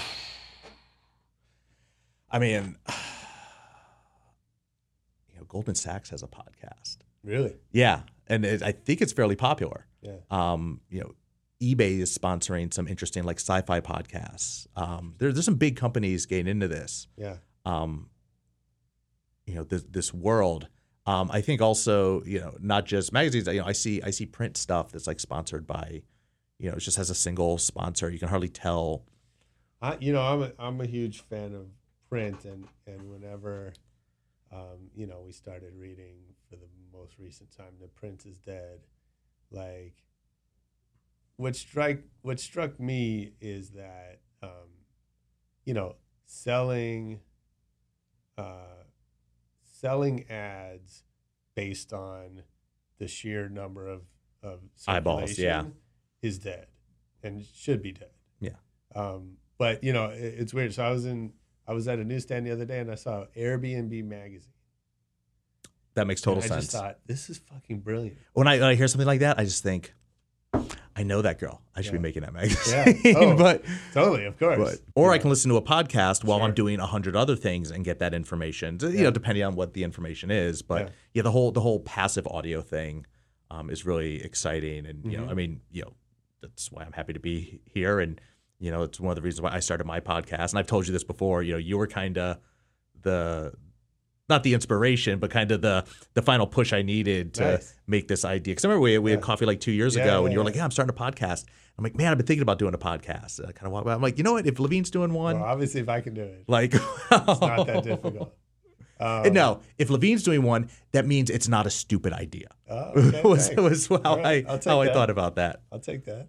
I mean, Goldman Sachs has a podcast. Really? Yeah, and I think it's fairly popular. Yeah. eBay is sponsoring some interesting sci-fi podcasts. There's some big companies getting into this. Yeah. This world. I think also, not just magazines. I see print stuff that's sponsored by, it just has a single sponsor. You can hardly tell. I'm a huge fan of print, and whenever we started reading for the most recent time, The Prince is Dead, what struck me is that selling ads based on the sheer number of eyeballs, is dead and should be dead. Yeah. But it's weird. So I was at a newsstand the other day and I saw Airbnb magazine. That makes total sense. sense. I just thought, this is fucking brilliant. When I hear something like that, I just think, I know that girl. I should be making that magazine. Yeah. Oh, but totally, of course. Or I can listen to a podcast while I'm doing 100 other things and get that information. Depending on what the information is. But the whole passive audio thing is really exciting. And that's why I'm happy to be here. And it's one of the reasons why I started my podcast. And I've told you this before. You were kind of not the inspiration, but kind of the final push I needed to make this idea. Because I remember we had coffee 2 years ago, and you were like, "Yeah, I'm starting a podcast." I'm like, "Man, I've been thinking about doing a podcast." And I kind of walk by. I'm like, "You know what? If Levine's doing one, well, obviously, if I can do it, it's not that difficult." No, if Levine's doing one, that means it's not a stupid idea. Oh, okay, was how I thought about that. I'll take that.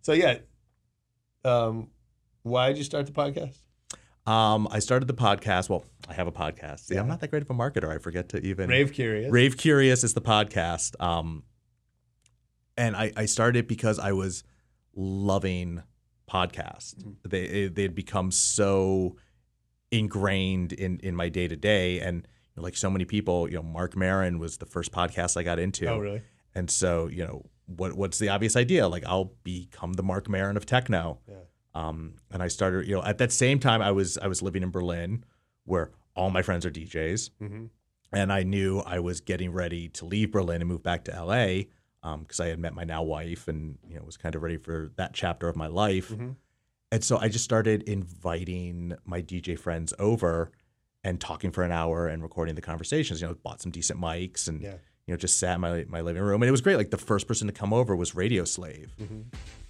Why did you start the podcast? I started the podcast. Well, I have a podcast. See, I'm not that great of a marketer. I forget to even. Rave Curious. Rave Curious is the podcast. And I started it because I was loving podcasts. Mm-hmm. They'd become so ingrained in my day to day, and so many people, Mark Maron was the first podcast I got into. Oh, really? And so what's the obvious idea? I'll become the Mark Maron of techno. Yeah. And I started, at that same time I was living in Berlin, where all my friends are DJs. Mm-hmm. And I knew I was getting ready to leave Berlin and move back to LA, because I had met my now wife and, was kind of ready for that chapter of my life. Mm-hmm. And so I just started inviting my DJ friends over and talking for an hour and recording the conversations, bought some decent mics and, just sat in my living room. And it was great. The first person to come over was Radio Slave. Mm-hmm.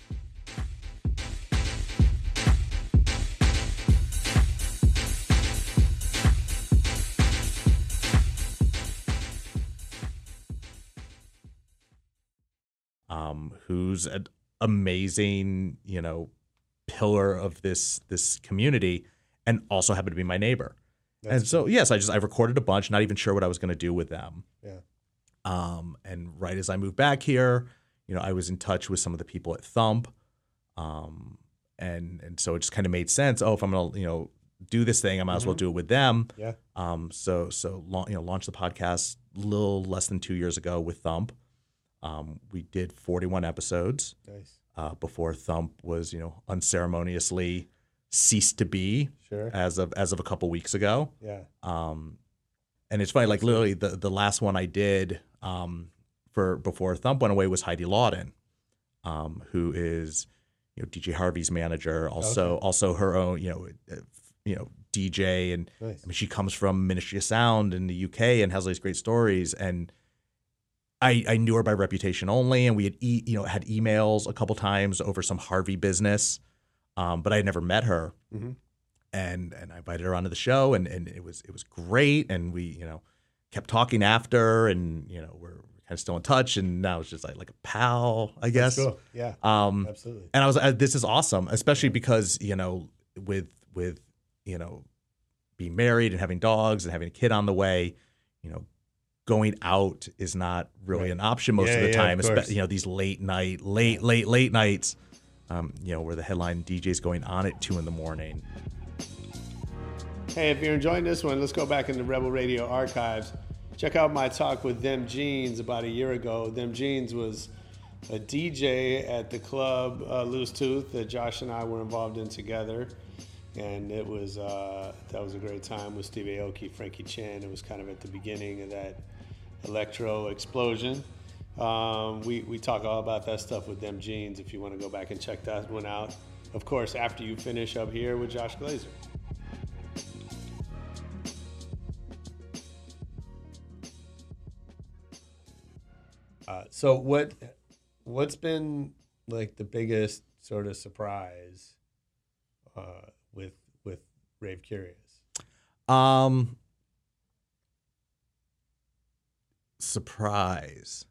Who's an amazing, pillar of this community, and also happened to be my neighbor. That's and so, cool. Yes, I recorded a bunch, not even sure what I was going to do with them. Yeah. And right as I moved back here, I was in touch with some of the people at Thump, and so it just kind of made sense. Oh, if I'm going to, do this thing, I might as well do it with them. Yeah. So launched the podcast a little less than 2 years ago with Thump. We did 41 episodes. Nice. Before Thump was, unceremoniously ceased to be. Sure. As of a couple weeks ago. Yeah. And it's funny, literally the last one I did for before Thump went away was Heidi Lawton, who is DJ Harvey's manager, also her own DJ, and Nice. I mean, she comes from Ministry of Sound in the UK and has all these great stories. And I knew her by reputation only, and we had had emails a couple times over some Harvey business, but I had never met her. Mm-hmm. And I invited her onto the show, and it was great, and we kept talking after, and we're kind of still in touch, and now it's just like a pal, I guess. That's cool. Yeah, absolutely. And I was this is awesome, especially because with being married and having dogs and having a kid on the way, going out is not really an option most of the time. These late nights, where the headline DJ is going on at 2 a.m. Hey, if you're enjoying this one, let's go back in the Rebel Radio archives. Check out my talk with Them Jeans about a year ago. Them Jeans was a DJ at the club Loose Tooth that Josh and I were involved in together. And it was that was a great time with Steve Aoki, Frankie Chan. It was kind of at the beginning of that electro explosion. We talk all about that stuff with Them Jeans if you want to go back and check that one out. Of course, after you finish up here with Josh Glazer. So what's been like the biggest sort of surprise with Rave Curious? Surprise.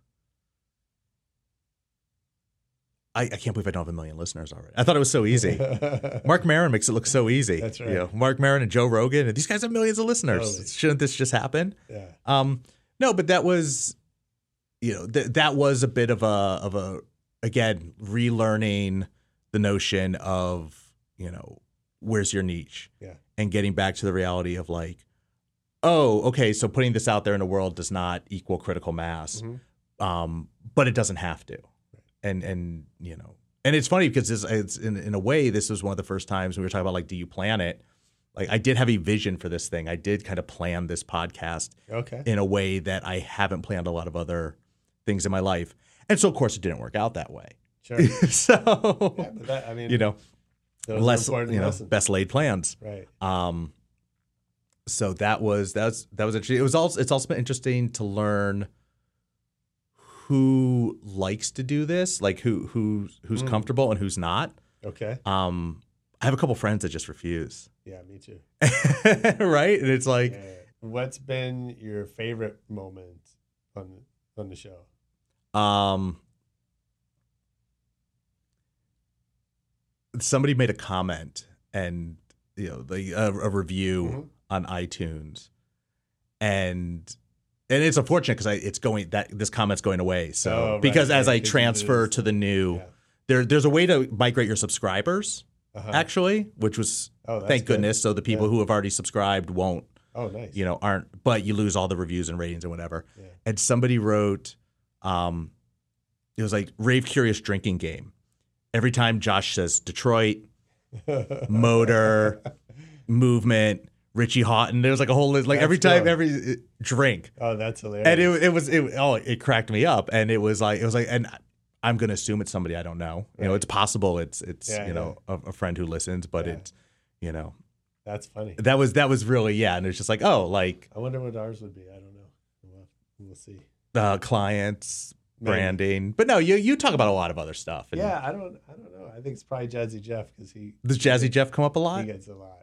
I can't believe I don't have 1 million listeners already. I thought it was so easy. Mark Maron makes it look so easy. That's right. Mark Maron and Joe Rogan, and these guys have millions of listeners. Totally. Shouldn't this just happen? Yeah. No, but that was, that was a bit of a again, relearning the notion of, where's your niche? Yeah. And getting back to the reality of like, oh, okay, so putting this out there in the world does not equal critical mass, but it doesn't have to. Right. And it's funny because it's in a way, this was one of the first times we were talking about like, do you plan it? Like I did have a vision for this thing. I did kind of plan this podcast in a way that I haven't planned a lot of other things in my life. And so, of course, it didn't work out that way. Sure. So, yeah, but that, I mean, less, best laid plans. Right. So that was interesting. It's also been interesting to learn who likes to do this, like who's comfortable and who's not. Okay. I have a couple friends that just refuse. Yeah, me too. Right? And it's like, what's been your favorite moment on the show? Somebody made a comment and a review on iTunes, and it's unfortunate because this comment's going away. So because as I transfer to the new, there's a way to migrate your subscribers actually, which was thank goodness. So the people who have already subscribed won't. Oh, nice. Aren't, but you lose all the reviews and ratings and whatever. Yeah. And somebody wrote, it was like Rave Curious drinking game. Every time Josh says Detroit, Motor, Movement, Richie Houghton, there's like a whole list. Like every drink. Oh, that's hilarious. And it cracked me up. And it was like, and I'm going to assume it's somebody I don't know. Right. It's possible it's a friend who listens, but it's, That's funny. That was really, and it's just like, oh, like. I wonder what ours would be. I don't know. We'll see. Clients, branding. But no, you talk about a lot of other stuff. And I don't know. I think it's probably Jazzy Jeff because Does Jazzy Jeff come up a lot? He gets a lot.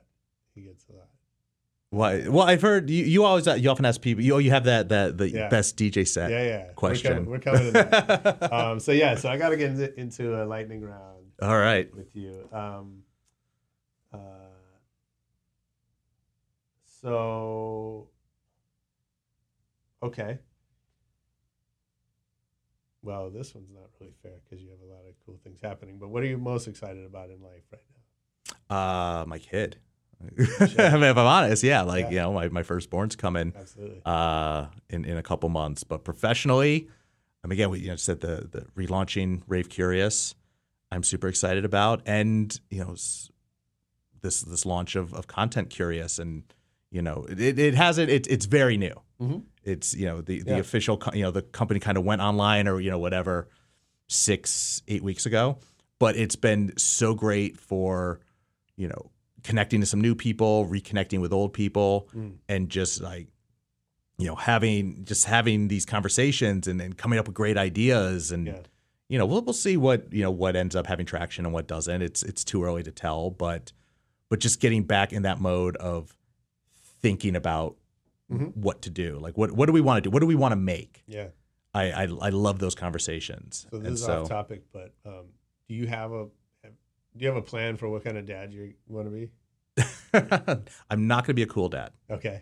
Why? Well, I've heard you often ask people. You have the best DJ set. Question. We're coming to that. So I got to get into a lightning round. All right. With you. So, okay. Well, this one's not really fair because you have a lot of cool things happening. But what are you most excited about in life right now? My kid. I mean, if I'm honest, my firstborn's coming. Absolutely. In a couple months. But professionally, again, we said the relaunching Rave Curious, I'm super excited about, and this launch of Content Curious, and it's very new. Mm-hmm. It's the official the company kind of went online or whatever 6-8 weeks ago, but it's been so great for connecting to some new people, reconnecting with old people, and just like, having these conversations and coming up with great ideas. And, we'll see what ends up having traction and what doesn't. It's too early to tell, but just getting back in that mode of thinking about what to do. Like, what do we want to do? What do we want to make? Yeah. I love those conversations. So this is off topic, but do you have a plan for what kind of dad you want to be? I'm not going to be a cool dad. Okay.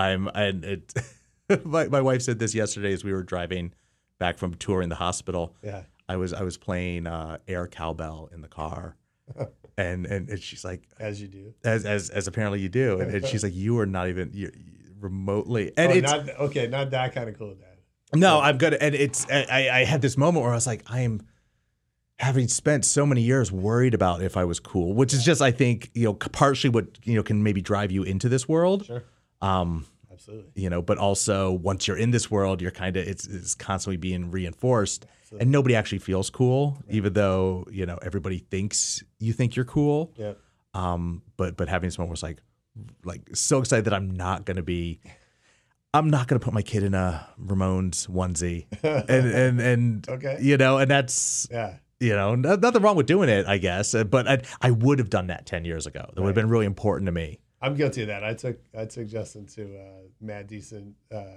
My wife said this yesterday as we were driving back from touring the hospital. Yeah. I was playing air cowbell in the car, and she's like, as you do, as apparently you do, and she's like, you are not even remotely, and not that kind of cool dad. No, I'm good. And I had this moment where I was like, I am having spent so many years worried about if I was cool, which is just, I think, partially what, can maybe drive you into this world. Sure. Absolutely. But also once you're in this world, you're kind of, it's constantly being reinforced. Absolutely. And nobody actually feels cool, even though, everybody thinks you think you're cool. Yeah. But having this moment was like so excited that I'm not going to put my kid in a Ramones onesie, and okay. And that's nothing wrong with doing it, I guess. But I would have done that 10 years ago. That would have been really important to me. I'm guilty of that. I took Justin to Mad Decent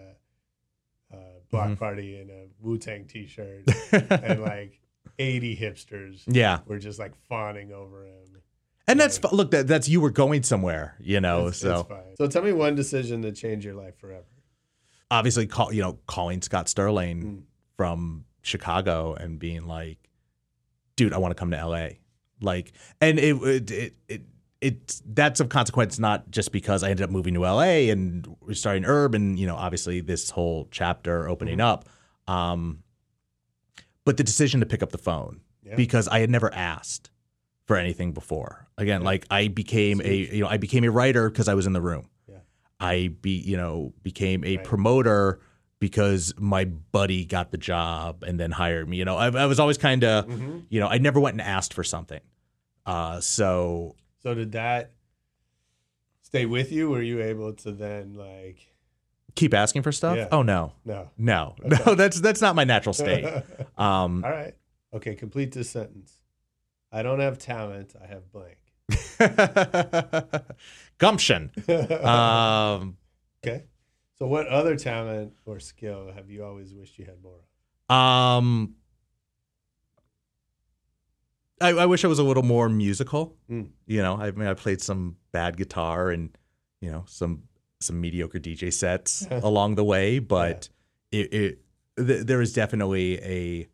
block party in a Wu-Tang t-shirt, and like 80 hipsters. Yeah, were just like fawning over him. And that's look, that's you were going somewhere, It's fine. So tell me one decision that changed your life forever. Obviously, calling Scott Sterling from Chicago and being like, dude, I want to come to LA. Like, and it that's of consequence, not just because I ended up moving to LA and we're starting Herb and, obviously this whole chapter opening up. But the decision to pick up the phone because I had never asked for anything before. Again, like I became a writer because I was in the room. Yeah. I became a promoter because my buddy got the job and then hired me. I was always kind of, I never went and asked for something. So did that stay with you? Were you able to then like keep asking for stuff? Yeah. Oh no. Okay. No, that's not my natural state. All right. Okay. Complete this sentence. I don't have talent. I have blank. Gumption. Okay. So what other talent or skill have you always wished you had more of? I wish I was a little more musical. I played some bad guitar and, some mediocre DJ sets along the way, but there is definitely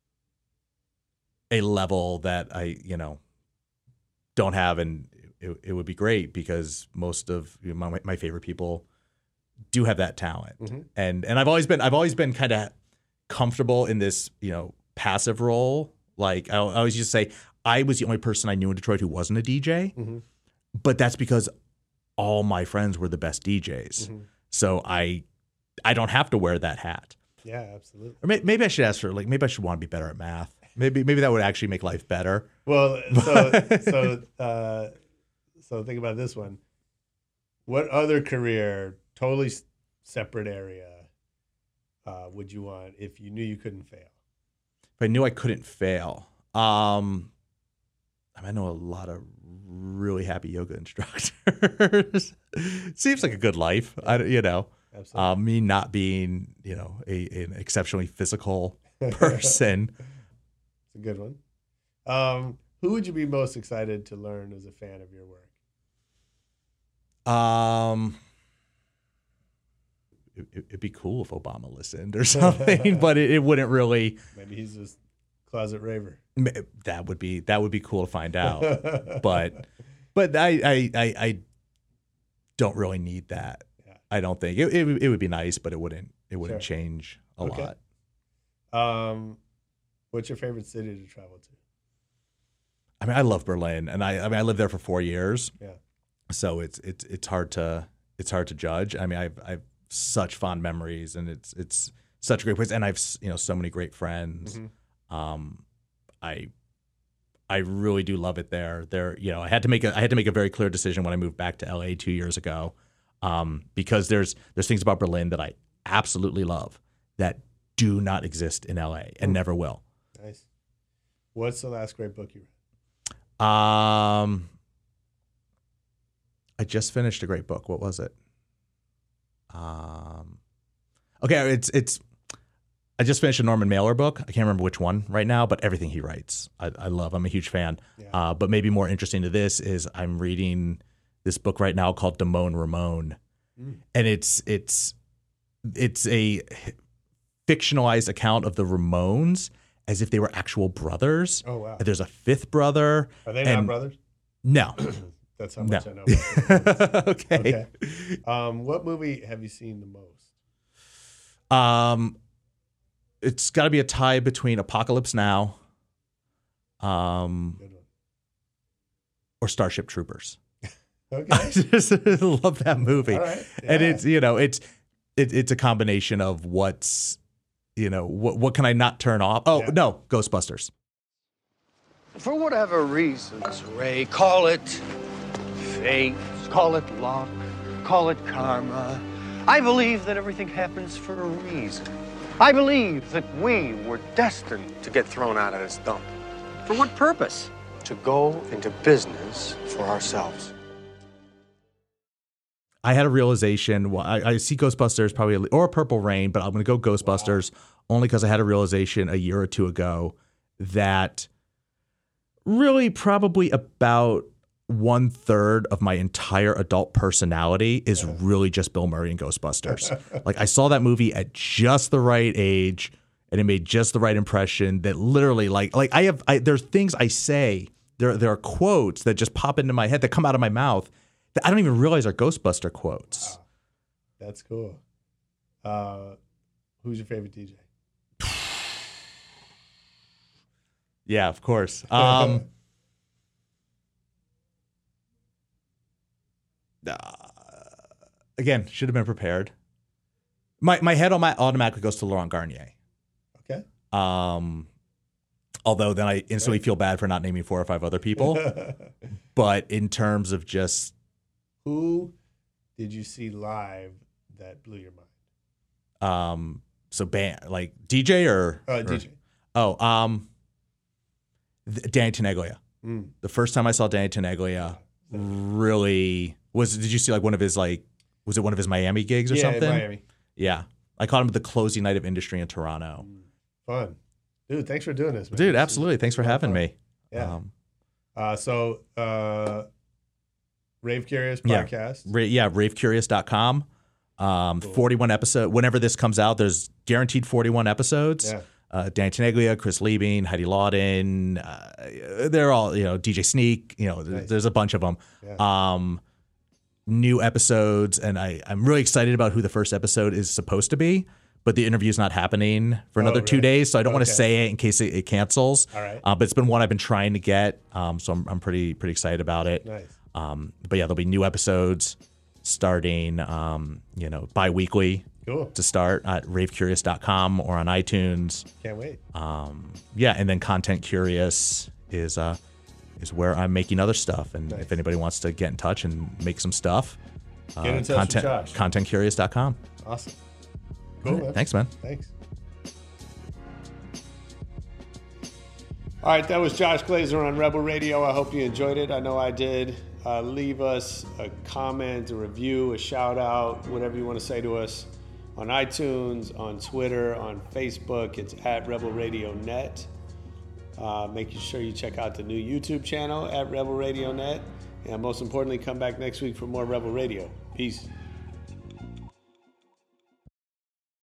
a level that I, don't have, and it would be great because most of my favorite people do have that talent. And I've always been kind of comfortable in this, passive role. Like I always used to say, I was the only person I knew in Detroit who wasn't a DJ, but that's because all my friends were the best DJs. So I don't have to wear that hat. Yeah, absolutely. Or maybe I should ask her, maybe I should want to be better at math. Maybe that would actually make life better. Well, so think about this one. What other career, totally separate area, would you want if you knew you couldn't fail? If I knew I couldn't fail, I know a lot of really happy yoga instructors. Seems like a good life. Absolutely. Me not being, an exceptionally physical person. It's a good one. Who would you be most excited to learn as a fan of your work? It'd be cool if Obama listened or something, but it wouldn't really. Maybe he's just closet raver. That would be cool to find out. but I don't really need that. Yeah. I don't think it would be nice, but it wouldn't change a lot. What's your favorite city to travel to? I love Berlin, and I lived there for 4 years. Yeah. So it's hard to judge. I've such fond memories, and it's such a great place, and I've so many great friends. I I really do love it there. I had to make a very clear decision when I moved back to LA 2 years ago, because there's things about Berlin that I absolutely love that do not exist in LA and never will. Nice. What's the last great book you read? I just finished a great book. What was it? Okay, I just finished a Norman Mailer book. I can't remember which one right now, but everything he writes, I love. I'm a huge fan. Yeah. But maybe more interesting to this is I'm reading this book right now called Damone Ramone, and it's a fictionalized account of the Ramones as if they were actual brothers. Oh wow! And there's a fifth brother. Are they not brothers? No. That's how much I know about them. Okay. What movie have you seen the most? It's got to be a tie between Apocalypse Now, or Starship Troopers. Okay. I just love that movie. All right. Yeah. And it's a combination of what can I not turn off? Oh, yeah. No, Ghostbusters. For whatever reasons, Ray, call it fate, call it luck, call it karma. I believe that everything happens for a reason. I believe that we were destined to get thrown out of this dump. For what purpose? To go into business for ourselves. I had a realization. Well, I see Ghostbusters probably, or Purple Rain, but I'm going to go Ghostbusters only because I had a realization a year or two ago that really probably about 1/3 of my entire adult personality is really just Bill Murray and Ghostbusters. Like I saw that movie at just the right age and it made just the right impression that literally there's things I say, there are quotes that just pop into my head that come out of my mouth that I don't even realize are Ghostbuster quotes. Wow. That's cool. Who's your favorite DJ? Yeah, of course. Again, should have been prepared. My head automatically goes to Laurent Garnier. Okay. Although then I instantly feel bad for not naming 4 or 5 other people. But in terms of just who did you see live that blew your mind? So band like DJ or DJ. Danny Tenaglia. The first time I saw Danny Tenaglia really was. Did you see like one of his was it one of his Miami gigs or something? Yeah, Miami. Yeah, I caught him at the closing night of Industry in Toronto. Fun, dude. Thanks for doing this, man. Dude. Absolutely. Thanks for having me. Yeah. Rave Curious podcast. Ravecurious.com. Cool. 41 episodes. Whenever this comes out, there's guaranteed 41 episodes. Yeah. Dan Tenaglia, Chris Liebing, Heidi Lawton. They're all, DJ Sneak. Nice. There's a bunch of them. Yeah. New episodes, and I'm really excited about who the first episode is supposed to be. But the interview's not happening for another 2 days, so I don't want to say it in case it cancels. All right. But it's been one I've been trying to get, so I'm pretty excited about it. Nice. But yeah, there'll be new episodes starting, bi-weekly. Cool. To start at ravecurious.com or on iTunes. Can't wait. And then Content Curious is where I'm making other stuff. And if anybody wants to get in touch and make some stuff, get in touch with Josh. ContentCurious.com. Awesome. Cool, man. Thanks, man. Thanks. All right, that was Josh Glazer on Rebel Radio. I hope you enjoyed it. I know I did. Leave us a comment, a review, a shout out, whatever you want to say to us on iTunes, on Twitter, on Facebook. It's at Rebel Radio Net. Making sure you check out the new YouTube channel at Rebel Radio Net. And most importantly, come back next week for more Rebel Radio. Peace.